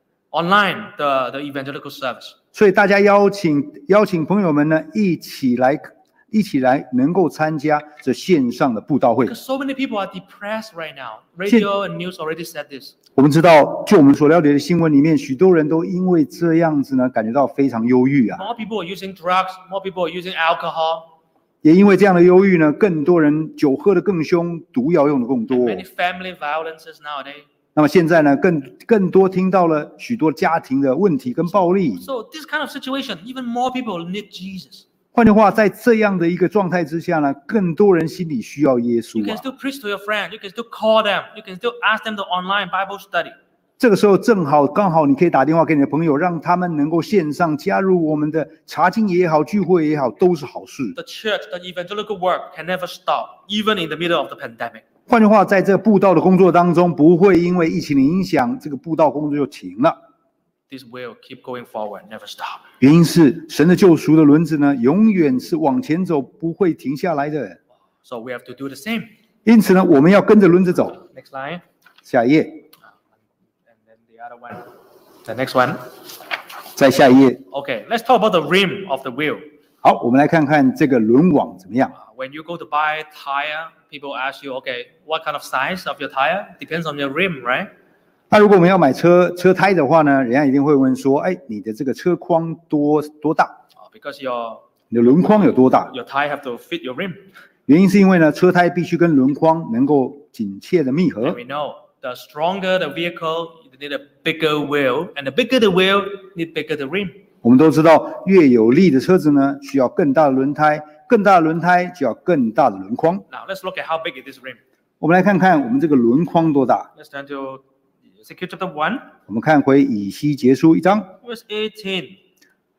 A: online the evangelical service.
B: 所以大家邀请朋友们呢，一起来能够参加这线上的布道会。
A: Because so many people are depressed right now. Radio and news already said this.
B: 我们知道，就我们所了解的新闻里面，许多人都因为这样子呢，感觉到非常忧郁啊。
A: More people are using drugs. More people are using alcohol.
B: 也因为这样的忧郁呢，更多人酒喝得更凶，毒药用得更多。
A: Many family violences nowadays.
B: 那么现在呢，更多听到了许多家庭的问题跟暴力。
A: So this kind of situation, even more people need Jesus.
B: 换句话，在这样的一个状态之下呢，更多人心里需要耶
A: You
B: 稣
A: can
B: 啊。
A: still preach to your friend. You can still call them. You can still ask them to online Bible study.
B: 这个时候刚好你可以打电话给你的朋友，让他们能够线上加入我们的查经也好，聚会也好，都是好事。
A: The church, the evangelical work can never stop, even in the middle of the pandemic.
B: 换句话，在这布道的工作当中，不会因为疫情的影响，这个布道工作就停了。
A: This will keep going forward, never stop.
B: 原因是神的救赎的轮子呢，永远是往前走，不会停下来的。
A: So we have to do the same.
B: 因此呢，我们要跟着轮子走。
A: Next line.
B: 下一页，
A: And then the other one. The next one.
B: 再下一页。
A: Okay, let's talk about the rim of the wheel.
B: 好，我们来看看这个轮网怎么样。
A: When you go to buy a tire, people ask you, okay, what kind of size of your tire? Depends on your rim, right?
B: 那如果我们要买车胎的话呢，人家一定会问说，哎，你的这个车框多大？
A: Because your
B: 你的轮框有多大？
A: tire have to fit your rim.
B: 原因是因为呢，车胎必须跟轮框能够紧切的密
A: And
B: 合。
A: we know the stronger the vehicle, you need a bigger wheel, and the bigger the wheel, need bigger the rim.
B: 我们都知道，越有力的车子呢，需要更大的轮胎，更大的轮胎就要更大的轮框。
A: Now let's look at how big is this rim.
B: 我们来看看我们这个轮框多大。
A: Let's turn to Ezekiel chapter 1,
B: 我们看回以西结书1章，
A: verse 18.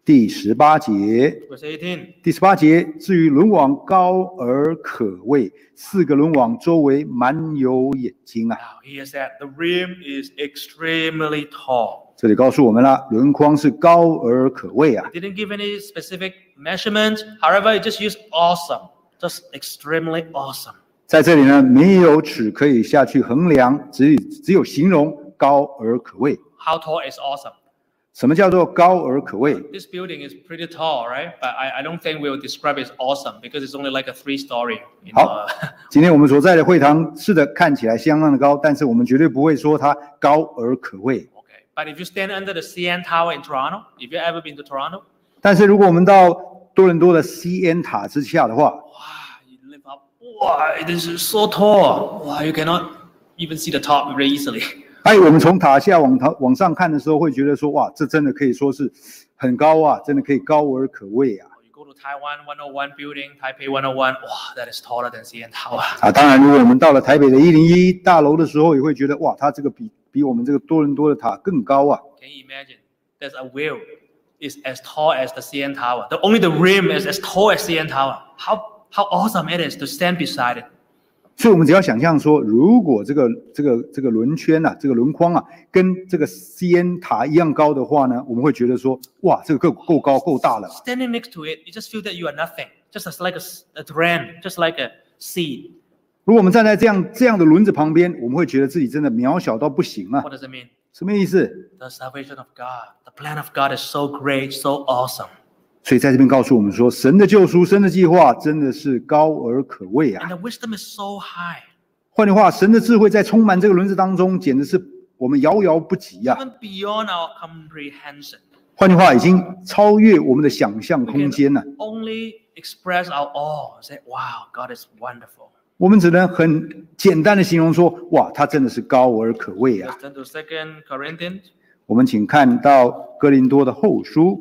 B: 第18节，
A: Verse 18.
B: 第18节，至于轮网高而可畏，4个轮网周围满有眼睛啊。
A: Now, he has said the rim is extremely tall.
B: 这里告诉我们了，轮框是高而可畏啊。
A: It didn't give any specific measurement. However, it just used awesome. Just extremely awesome.
B: 在这里呢，没有尺可以下去衡量，只有形容高而可畏。
A: How tall is awesome?
B: 什么叫做高而可畏？
A: This building is pretty tall, right? But I don't think we'll describe it as awesome because it's only like a 3-story.
B: 好，今天我们所在的会堂是的，看起来相当的高，但是我们绝对不会说它高而可畏。
A: Okay. But if you stand under the CN Tower in Toronto, if you've ever been to Toronto,
B: 但是如果我们到多伦多的 CN 塔之下的话，
A: wow, you live up. Wow, this is so tall. Wow, you cannot even see the top very easily.
B: 哎，我们从塔下往上看的时候，会觉得说，哇，这真的可以说是很高啊，真的可以高而可畏啊。
A: You go to Taiwan 101 building, Taipei 101. Wow, that is taller than CN Tower.
B: 啊，当然，如果我们到了台北的101大楼的时候，也会觉得，哇，它这个比我们这个多伦多的塔更高啊。
A: Can you imagine? There's a wheel is as tall as the CN Tower. Only the rim is as tall as CN Tower. How awesome it is to stand beside it.
B: 所以，我们只要想象说，如果这个轮圈啊，这个轮框啊，跟这个 CN 塔一样高的话呢，我们会觉得说，哇，这个够高够大了。
A: Standing next to it, you just feel that you are nothing, just as like a grain, just like a seed.
B: 如果我们站在这样的轮子旁边，我们会觉得自己真的渺小到不行啊。
A: What does it mean?
B: 什么意思？
A: The salvation of God, the plan of God is so great, so awesome.
B: 所以在这边告诉我们说，神的救赎、神的计划真的是高而可畏
A: And
B: 啊。
A: the wisdom is so high,
B: 换句话，神的智慧在充满这个轮子当中，简直是我们遥遥不及啊。
A: even beyond our comprehension.
B: 换句话，已经超越我们的想象空间了。
A: Only express our awe, say, wow, God is wonderful.
B: 我们只能很简单的形容说，哇，他真的是高而可畏啊。
A: Let's turn to 2 Corinthians.
B: 我们请看到哥林多的后书，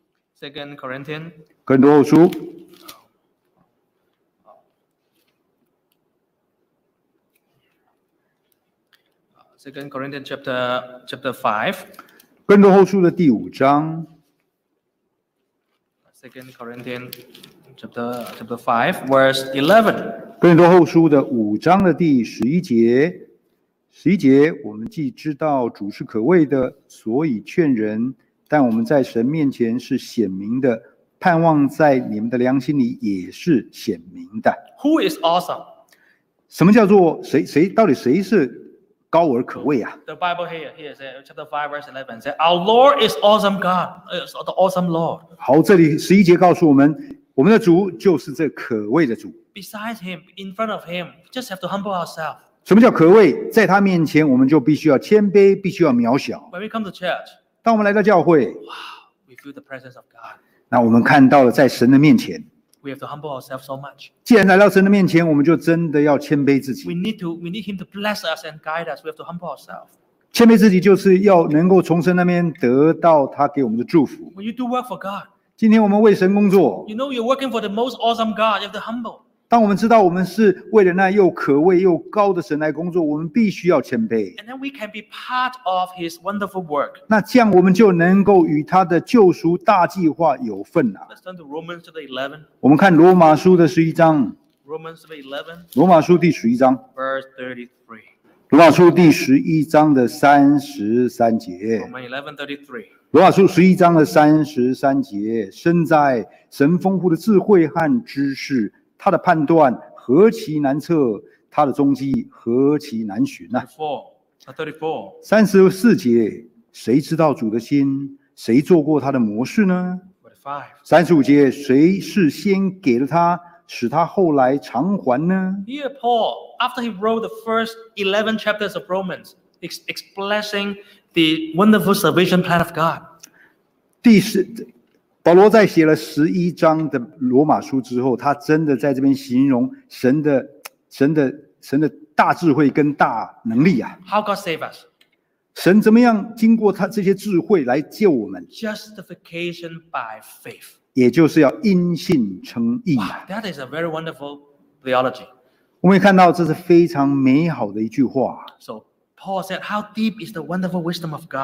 A: 2 Corinthians.
B: 哥林多后书
A: 2 Corinthians chapter 5.
B: 哥林多后书的第5章，
A: 2 Corinthians chapter 5, verse 11.
B: 哥林多后书的5章的第11节。11节，我们既知道主是可畏的，所以劝人；但我们在神面前是显明的，盼望在你们的良心里也是显明的。
A: Who is awesome?
B: 什么叫做谁？到底谁是高而可畏啊？
A: The Bible here says, chapter 5, verse 11 says, Our Lord is awesome God, is the awesome Lord.
B: 好，这里11节告诉我们，我们的主就是这可畏的主。
A: Besides Him, in front of Him, we just have to humble ourselves.
B: 什么叫可畏？在他面前，我们就必须要谦卑，必须要渺小。
A: When we come to church,
B: 当我们来到教会，
A: wow, we feel the presence of God.
B: 那我们看到了在神的面前。
A: We have to humble ourselves so much.
B: 既然来到神的面前，我们就真的要谦卑自己。
A: We need Him to bless us and guide us. We have to humble ourselves.
B: 谦卑自己，就是要能够从神那边得到他给我们的祝福。
A: When you do work for God,
B: 今天我们为神工作，
A: you know you're working for the most awesome God. You have to humble.
B: 当我们知道我们是为了那又可畏又高的神来工作，我们必须要谦卑。
A: And then we can be part of His wonderful work.
B: 那这样我们就能够与他的救赎大计划有份了。
A: Let's turn to Romans chapter 11.
B: 我们看罗马书的11章，
A: Romans chapter 11,
B: 罗马书第11章，
A: verse 33.
B: 罗马书第11章的33节。
A: Romans 11:33.
B: 罗马书11章的33节，身在神丰富的智慧和知识，他的判断何其难测，他的踪迹何其难寻啊
A: 34.
B: ！34节，谁知道主的心？谁做过他的模式呢？
A: 45.
B: 35节，谁是先给了他，使他后来偿还呢？
A: Here, Paul, after he wrote the first 11 chapters of Romans, expressing the wonderful salvation plan of God.
B: 保罗在写了11章的罗马书之后，他真的在这边形容神的大智慧跟大能力啊！
A: How God saved us?
B: 神怎么样经过他这些智慧来救我们？
A: Justification by faith.
B: 也就是要因信称义
A: Wow,
B: 啊！
A: that is a very wonderful theology.
B: 我们也看到这是非常美好的一句话。
A: So Paul said, how deep is the wonderful wisdom of God?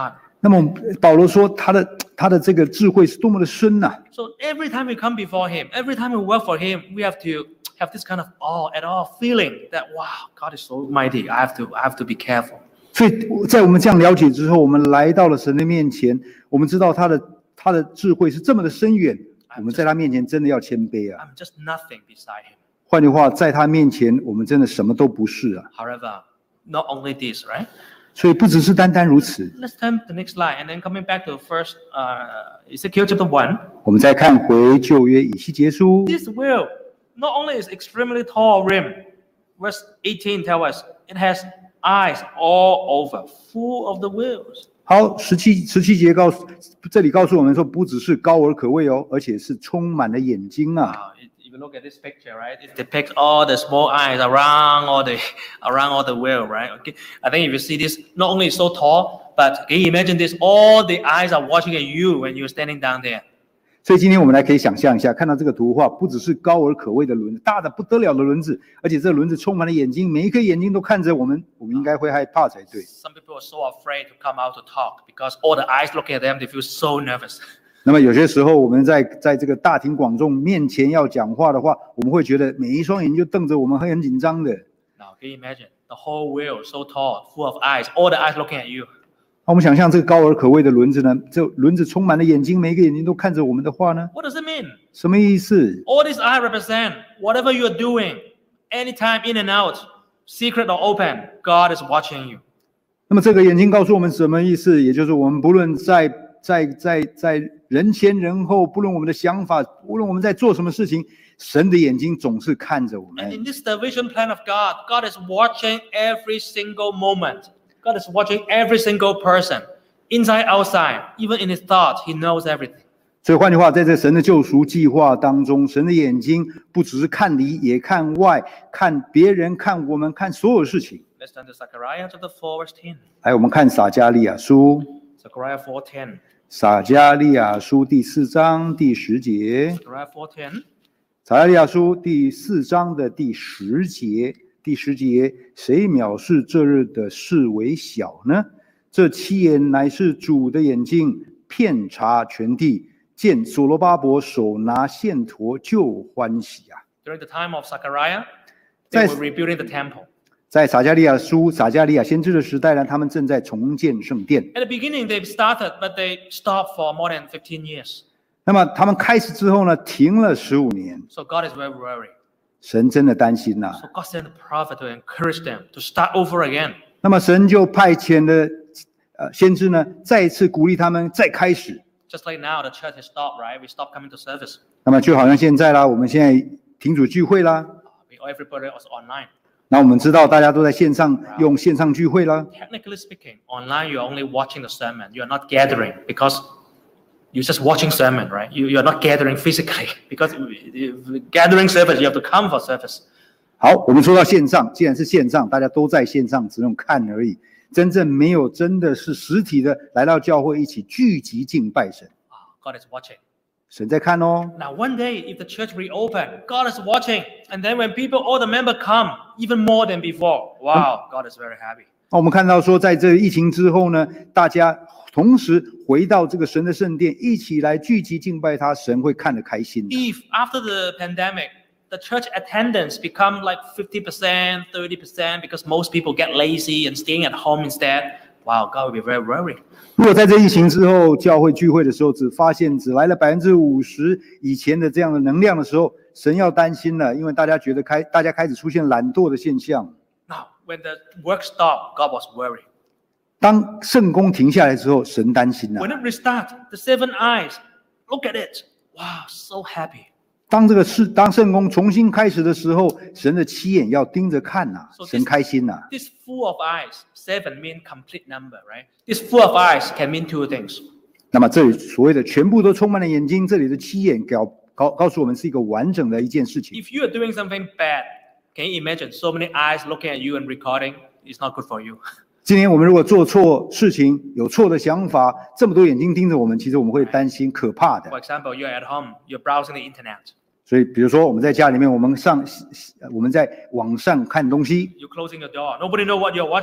B: 那么保罗说他的这个智慧是多么的深呐、
A: So every time we come before Him, every time we work for Him, we have to have this kind of awe at all feeling that wow, God is so mighty. I have to be careful.
B: 所以在我们这样了解之后，我们来到了神的面前，我们知道他的智慧是这么的深远，我们在他面前真的要谦卑啊。
A: I'm just nothing beside Him.
B: 换句话，在他面前，我们真的什么都不是啊。
A: However, not only this, right?
B: 所以不只是单单如此。
A: Let's turn to the next slide, and then coming back to first Ezekiel chapter 1.
B: 我们再看回旧约以西结书，
A: This wheel not only is extremely tall rim, verse 18 tells us it has eyes all over, full of the wheels.
B: 好，17节这里告诉我们说，不只是高而可畏哦，而且是充满了眼睛啊。
A: If you look at this picture, right, it depicts all the small eyes around all the wheel, right? Okay, I think if you see this, not only is so tall, but can you imagine this? All the eyes are watching at you when you're standing down there.
B: 所以今天我们来可以想象一下，看到这个图画，不只是高而可畏的轮子，大的不得了的轮子，而且这轮子充满了眼睛，每一颗眼睛都看着我们，我们应该会害怕才对。
A: Some people are so afraid to come out to talk because all the eyes looking at them, they feel so nervous.
B: 那么有些时候，我们在这个大庭广众面前要讲话的话，我们会觉得每一双眼睛就瞪着我们，会很紧张的。
A: Now, can you imagine the whole wheel so tall, full of eyes, all the eyes looking at you?
B: 那我们想象这个高而可畏的轮子呢，这轮子充满了眼睛，每一个眼睛都看着我们的话呢，
A: What does it mean?
B: 什么意思？
A: All these eyes represent whatever you're doing, anytime in and out, secret or open, God is watching you.
B: 那么这个眼睛告诉我们什么意思？也就是我们不论在人前人后，不论我们的想法，无论我们在做什么事情，神的眼睛总是看着我
A: And
B: 们。
A: in this division plan of God, God is watching every single moment. God is watching every single person, inside, outside, even in his thoughts, he knows everything.
B: 所以换句话，在这神的救赎计划当中，神的眼睛不只是看里，也看外，看别人，看我们，看所有事情。
A: Let's turn to Zechariah chapter 4, verse 10.
B: 来，我们看撒迦利亚书，
A: Zechariah 4:10.
B: 撒迦利亚书第4章第10节。
A: Zechariah 4:10.
B: 撒迦利亚书第4章的第10节，第10节，谁藐视这日的事为小呢？这7眼乃是主的眼睛，遍察全地，见所罗巴伯手拿线砣就欢喜啊！
A: During the time of Zechariah, they were rebuilding the temple.
B: 在撒迦利亚书、撒迦利亚先知的时代呢，他们正在重建圣殿。
A: At the beginning, they started, but they stopped for more than 15 years.
B: 那么他们开始之后呢，停了15年。
A: So God is very worried.
B: 神真的担心呐、
A: So God sent a prophet to encourage them to start over again.
B: 那么神就派遣了先知呢，再一次鼓励他们再开始。
A: Just like now, the church has stopped, right? We stopped coming to service.
B: 那么就好像现在啦，我们现在停止聚会啦。
A: Everybody was online.
B: 那我们知道大家都在线上用线上聚会啦。
A: Technically speaking, online you're only watching the sermon. You're not gathering because you're just watching sermon, right? You're not gathering physically because gathering service, you have to come for service.
B: 好，我们说到线上，既然是线上，大家都在线上，只用看而已，真正没有真的是实体的来到教会一起聚集敬拜神。
A: God is watching.
B: 神在看哦。
A: Now, one day, if the church reopen, God is watching. And then when people, all the members come, even more than before. Wow, God is very happy.
B: 那我们看到说，在这疫情之后呢，大家同时回到这个神的圣殿，一起来聚集敬拜他，神会看得开心的。
A: If after the pandemic, the church attendance become like 50%, 30% because most people get lazy and staying at home instead, wow, God will be very worried.
B: 如果在这疫情之后，教会聚会的时候，只来了50%以前的这样的能量的时候，神要担心了，因为大家觉得大家开始出现懒惰的现象。
A: Now, when the work stopped, God was worried.
B: 当圣工停下来之后，神担心了。
A: When it restart, the 7 eyes, look at it. Wow, so happy.
B: 当圣工重新开始的时候，神的7眼要盯着看呐，神开心呐。
A: This full of eyes, 7 mean complete number, right? This full of eyes can mean 2 things.
B: 那么这里所谓的全部都充满了眼睛，这里的7眼告诉我们是一个完整的一件事情。
A: If you are doing something bad, can you imagine so many eyes looking at you and recording? It's not good for you.
B: 今天我们如果做错事情，有错的想法，这么多眼睛盯着我们，其实我们会担心，可怕的。
A: For example, you're at home, you're browsing the internet.
B: 所以，比如说我们在家里面，我们在网上看东西，
A: You're closing your door. Nobody knows what you're watching.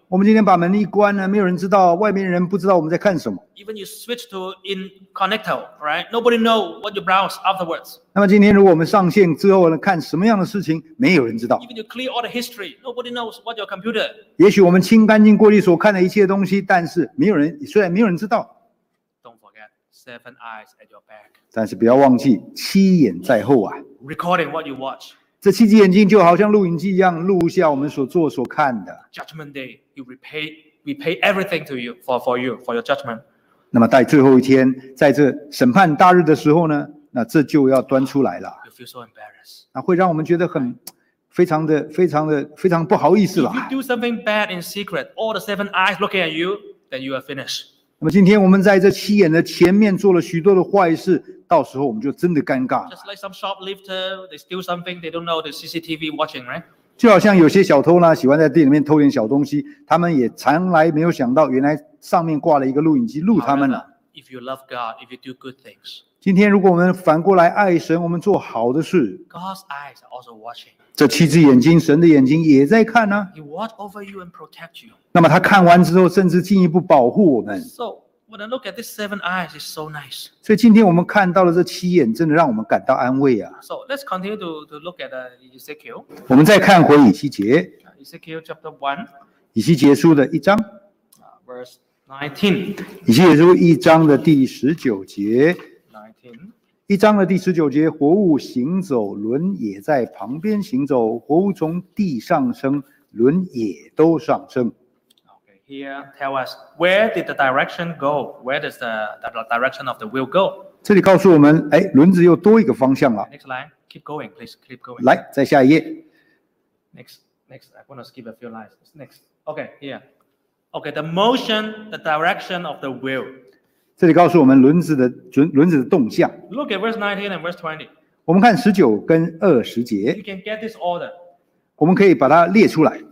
B: 我们今天把门一关呢，没有人知道，外面人不知道我们在看什么。
A: Even you switch to incognito, right? Nobody know what you browse afterwards.
B: 那么今天如果我们上线之后呢，看什么样的事情，没有人知道。
A: Even you clear all the history, nobody knows what your computer.
B: 也许我们清干净过去所看的一切东西，但是虽然没有人知道，
A: Don't forget, 7 eyes at your back.
B: 但是不要忘记7眼在后啊。
A: Recording what you watch.
B: 这7只眼睛就好像录影机一样，录下我们所做所看的。
A: Judgment day, we pay everything to you for your judgment.
B: 那么在最后一天，在这审判大日的时候呢，那这就要端出来了。
A: You feel so embarrassed.
B: 那会让我们觉得非常不好意思了。
A: If you do something bad in secret, all the 7 eyes looking at you, then you are finished.
B: 那么今天我们在这7眼的前面做了许多的坏事，到时候我们就真的尴尬了。
A: Just like some shoplifter, they steal something, they don't know the CCTV watching, right?
B: 就好像有些小偷呢，喜欢在店里面偷点小东西，他们也从来没有想到，原来上面挂了一个录影机录他们了。
A: However, if you love God, if you do good things,
B: 今天如果我们反过来爱神，我们做好的事，
A: God's eyes are also watching.
B: 这7只眼睛，神的眼睛也在看呢。
A: He watch over you and protect you.
B: 那么他看完之后，甚至进一步保护我们。
A: So when I look at these 7 eyes, it's so nice.
B: 所以今天我们看到了这7眼，真的让我们感到安慰啊。
A: So let's continue to look at Ezekiel.
B: 我们再看回以西结，
A: Ezekiel chapter 1,
B: 以西结书的1章，
A: verse 19.
B: 以西结书1章的第19节。
A: 19.
B: 1章的第19节，活物行走，轮也在旁边行走；活物从地上升，轮也都上升。
A: Okay, here tell us where did the direction go? Where does the direction of the wheel go?
B: 这里告诉我们，轮子又多一个方向了。
A: Next line, keep going, please, keep going.
B: 来，在下一页，
A: Next, I want to skip a few lines. Next. Okay, here. Okay, the motion, the direction of the wheel.
B: 这里告诉我们轮子的动向。
A: Look at verse 19 and verse 20.
B: 我们看19跟20节，
A: You can get this order.
B: 我们可以把它列出来。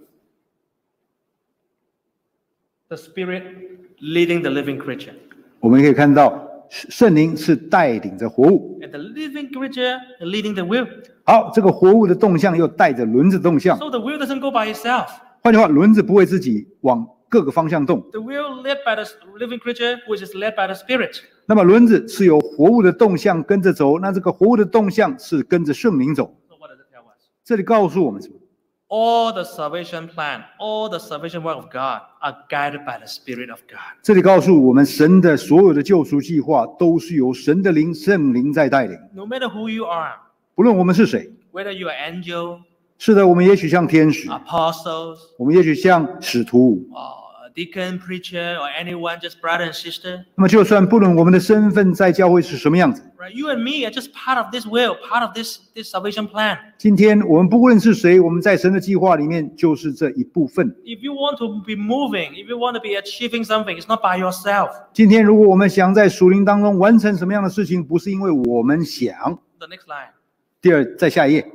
A: The Spirit leading the living creature.
B: 我们可以看到圣灵是带领着活物，
A: And the living creature leading the wheel.
B: 好，这个活物的动向又带着轮子动向。
A: So the wheel doesn't go by itself.
B: 换句话，轮子不会自己往各个方向动。
A: The wheel led by the living creature, which is led by the Spirit.
B: 那么轮子是由活物的动向跟着走，那这个活物的动向是跟着圣灵走。
A: So what does it tell us?
B: 这里告诉我们什么？
A: All the salvation plan, all the salvation work of God are guided by the Spirit of God.
B: 这里告诉我们，神的所有的救赎计划都是由神的灵、圣灵在带领。
A: No matter who you are,
B: 不论我们是谁，
A: whether you are angel,
B: 是的，我们也许像天使，
A: apostles,
B: 我们也许像使徒。
A: deacon, preacher, or anyone, just brother and sister,
B: 那么，就算不论我们的身份在教会是什么样子，
A: right? You and me are just part of this will, part of this salvation plan.
B: 今天我们不论是谁，我们在神的计划里面就是这一部分。
A: If you want to be moving, if you want to be achieving something, it's not by yourself.
B: 今天，如果我们想在属灵当中完成什么样的事情，不是因为我们想。
A: The next line.
B: 第二，在下一页，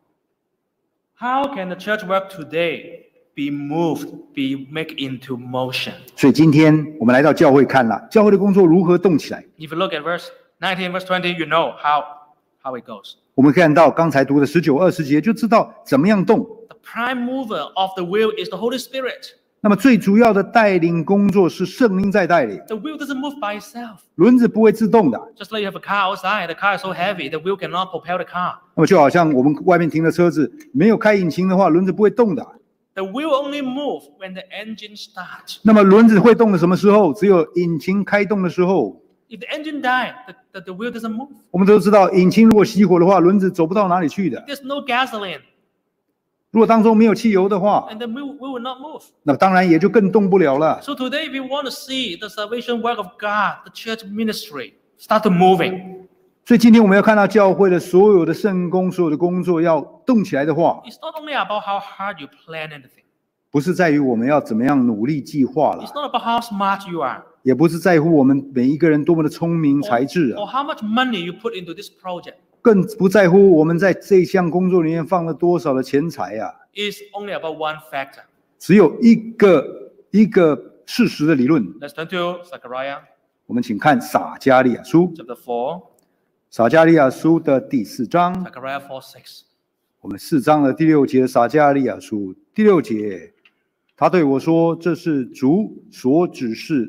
A: How can the church work today be moved, be make into motion?
B: 所以今天我们来到教会看了教会的工作如何动起来。
A: If you look at verse 19, verse 20, you know how it goes.
B: 我们看到刚才读的19、20节，就知道怎么样动。
A: The prime mover of the wheel is the Holy Spirit.
B: 那么最主要的带领工作是圣灵在带领，
A: The wheel doesn't move by itself.
B: 轮子不会自动的。
A: Just like you have a car outside, the car is so heavy, the wheel cannot propel the car.
B: 那么就好像我们外面停的车子，没有开引擎的话，轮子不会动的。
A: The wheel only moves when the engine starts.
B: 那么轮子会动的什么时候？只有引擎开动的时候。
A: If the engine dies, the wheel doesn't move.
B: 我们都知道，引擎如果熄火的话，轮子走不到哪里去的。
A: There's no gasoline,
B: 如果当中没有汽油的话，
A: and the wheel will not move.
B: 那当然也就更动不了了。
A: So today, if you want to see the salvation work of God, the church ministry, start to moving.
B: 所以今天我们要看到教会的所有的圣工、所有的工作要动起来的话，
A: It's not only about how hard you plan anything.
B: 不是在于我们要怎么样努力计划了，
A: It's not about how smart you are,
B: 也不是在乎我们每一个人多么的聪明才智
A: or
B: 啊，
A: how much money you put into this project.
B: 更不在乎我们在这项工作里面放了多少的钱财啊。
A: It's only about one factor.
B: 只有一个事实的理论。
A: Let's turn to Zechariah
B: 我们请看撒迦利亚书，
A: chapter 4,
B: 撒迦利亚书的第4章，
A: Zechariah 4:6.
B: 我们4章的第6节，撒迦利亚书第6节。 他对我说：“这是主所指示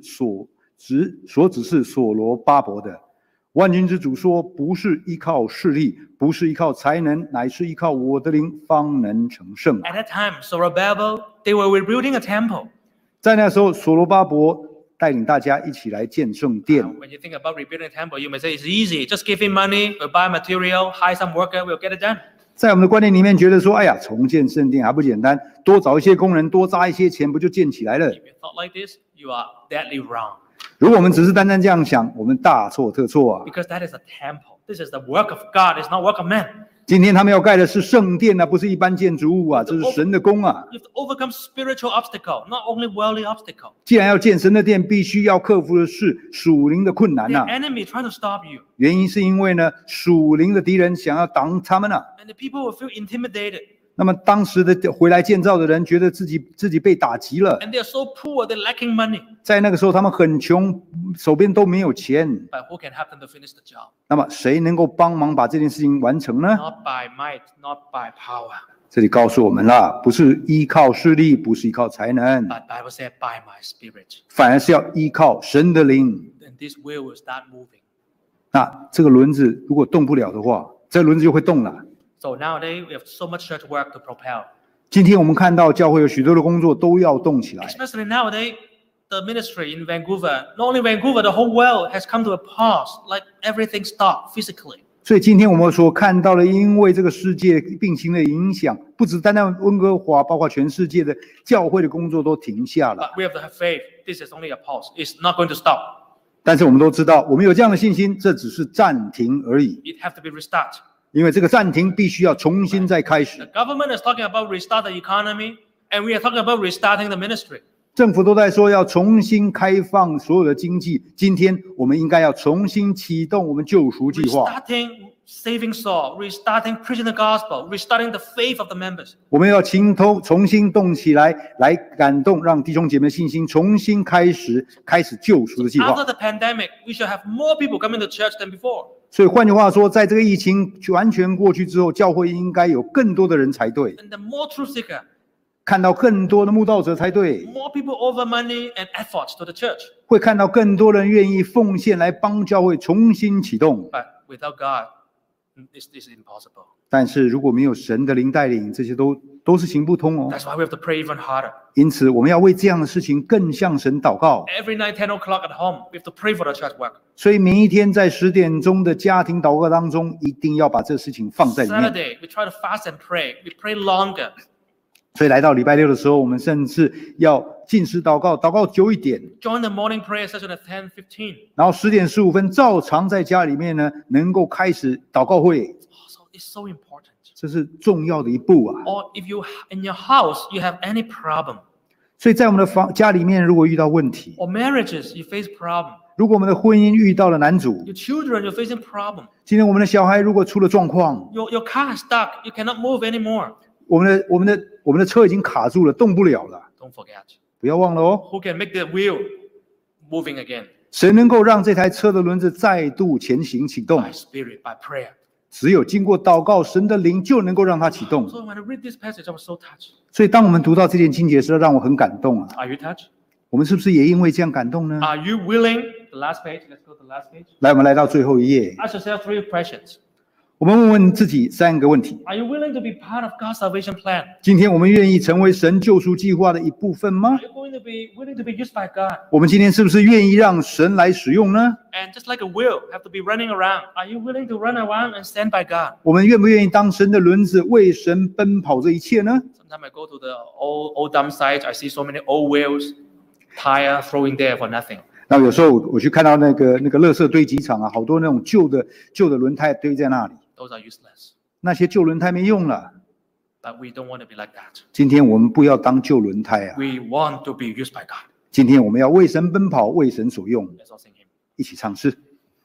B: 所罗巴伯的。万军之主说，不是依靠势力，不是依靠才能，乃是依靠我的灵，方能成圣。”
A: At that time, Zerubbabel, they were rebuilding a temple.
B: 在那时候，所罗巴伯带领大家一起来建圣殿。
A: When you think about rebuilding a temple, you may say it's easy. Just give him money, we'll buy material, hire some worker, we'll get it done.
B: 在我们的观念里面，觉得说，哎呀，重建圣殿还不简单，多找一些工人，多砸一些钱，不就建起来了？
A: If you thought like this, you are deadly wrong.
B: 如果我们只是单单这样想，我们大错特错啊！
A: Because that is a temple. This is the work of God. It's not work of man.
B: 今天他们要盖的是圣殿啊，不是一般建筑物啊，这是神的工啊！
A: You have to overcome spiritual obstacle, not only worldly obstacle.
B: 既然要建神的殿，必须要克服的是属灵的困难
A: The
B: 啊！
A: enemy trying to stop you,
B: 原因是因为呢，属灵的敌人想要挡他们啊。
A: and the people will feel intimidated.
B: 那么当时的回来建造的人觉得自己被打击了，
A: And they are so poor, they're lacking money.
B: 在那个时候他们很穷，手边都没有钱。
A: But who can help them to finish the job?
B: 那么谁能够帮忙把这件事情完成呢？
A: Not by might, not by power.
B: 这里告诉我们了，不是依靠势力，不是依靠才能，
A: But Bible said, by my spirit.
B: 反而是要依靠神的灵。
A: And this wheel will start moving.
B: 那这个轮子如果动不了的话，这轮子就会动了。
A: So nowadays, we have so much church work to propel.
B: 今天我们看到教会有许多的工作都要动起来，
A: Especially nowadays, the ministry in Vancouver, not only Vancouver, the whole world has come to a pause, like everything stopped physically.
B: 所以今天我们所看到的，因为这个世界病情的影响，不只单单温哥华，包括全世界的教会的工作都停下了。
A: But we have to have faith. This is only a pause. It's not going to stop.
B: 但是我们都知道，我们有这样的信心，这只是暂停而已，
A: It have to be restart.
B: 因为这个暂停必须要重新再开
A: The
B: 始。
A: government is talking about restart the economy, and we are talking about restarting the ministry.
B: 政府都在说要重新开放所有的经济，今天我们应该要重新启动我们救赎计划。
A: Restarting saving soul, restarting preaching the gospel, restarting the faith of the members.
B: 我们要重新动起来，来感动，让弟兄姐妹的信心重新开始救赎的计划。
A: After the pandemic, we should have more people coming to church than before.
B: 所以换句话说，在这个疫情完全过去之后，教会应该有更多的人才对，
A: And the more truth seeker,
B: 看到更多的慕道者才对，
A: more people over money and efforts to the church.
B: 会看到更多人愿意奉献来帮教会重新启动。
A: But without God, this is impossible.
B: 但是如果没有神的灵带领，这些都是行不通哦。
A: That's why we have to pray even harder.
B: 因此，我们要为这样的事情更向神祷告。
A: Every night, 10 o'clock at home, we have to pray for the church work.
B: 所以每一天在10点钟的家庭祷告当中，一定要把这事情放在里面。
A: Saturday, we try to fast and pray. We pray longer.
B: 所以来到礼拜六的时候，我们甚至要禁食祷告，祷告久一点，
A: Join the morning prayer session at 10:15.
B: 然后10点15分照常在家里面呢，能够开始祷告会，
A: So it's so important.
B: 这是重要的一步啊。
A: Or if you in your house you have any problem,
B: 所以在我们的家里面，如果遇到问题，
A: or marriages you face problem,
B: 如果我们的婚姻遇到了难阻，
A: your children you're facing problem,
B: 今天我们的小孩如果出了状况，
A: your car is stuck, you cannot move anymore.
B: 我们的车已经卡住了，动不了了。
A: Don't forget,
B: 不要忘了哦，
A: who can make the wheel moving again?
B: 谁能够让这台车的轮子再度前行启动？
A: By spirit, by prayer.
B: 只有经过祷告，神的灵就能够让它启动。
A: So when I read this passage, I was so touched.
B: 所以，当我们读到这件经节的时候，让我很感动啊！
A: Are you touched?
B: 我们是不是也因为这样感动呢？
A: Are you willing? The last page. Let's go to the last page.
B: 来，我们来到最后一页，
A: Ask yourself 3 questions.
B: 我们问问自己3个问题：
A: Are you willing to be part of God's salvation plan?
B: 今天我们愿意成为神救赎计划的一部分吗
A: Are？you going to be willing to be used by God?
B: 我们今天是不是愿意让神来使用呢？
A: And just like a wheel, have to be running around. Are you willing to run around and stand by God?
B: 我们愿不愿意当神的轮子，为神奔跑这一切呢？
A: Sometimes I go to the old dump sites. I see so many old wheels, tire throwing there for nothing.
B: 那有时候我去看到那个垃圾堆积场啊，好多那种旧的轮胎堆在那里，
A: Those are useless.
B: 那些旧轮胎没用了。
A: But we don't want to be like that.
B: 今天我们不要当旧轮胎啊！
A: We want to be used by God.
B: 今天我们要为神奔跑，为神所用。
A: Let's all sing hymn.
B: 一起唱诗。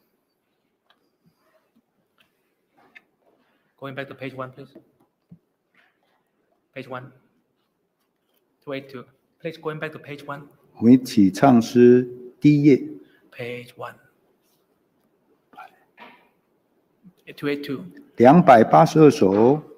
A: Going back to page 1, please. Page 1. 282. Please going back to page 1.
B: 我们一起唱诗第一页
A: Page 1. 282.
B: 282首。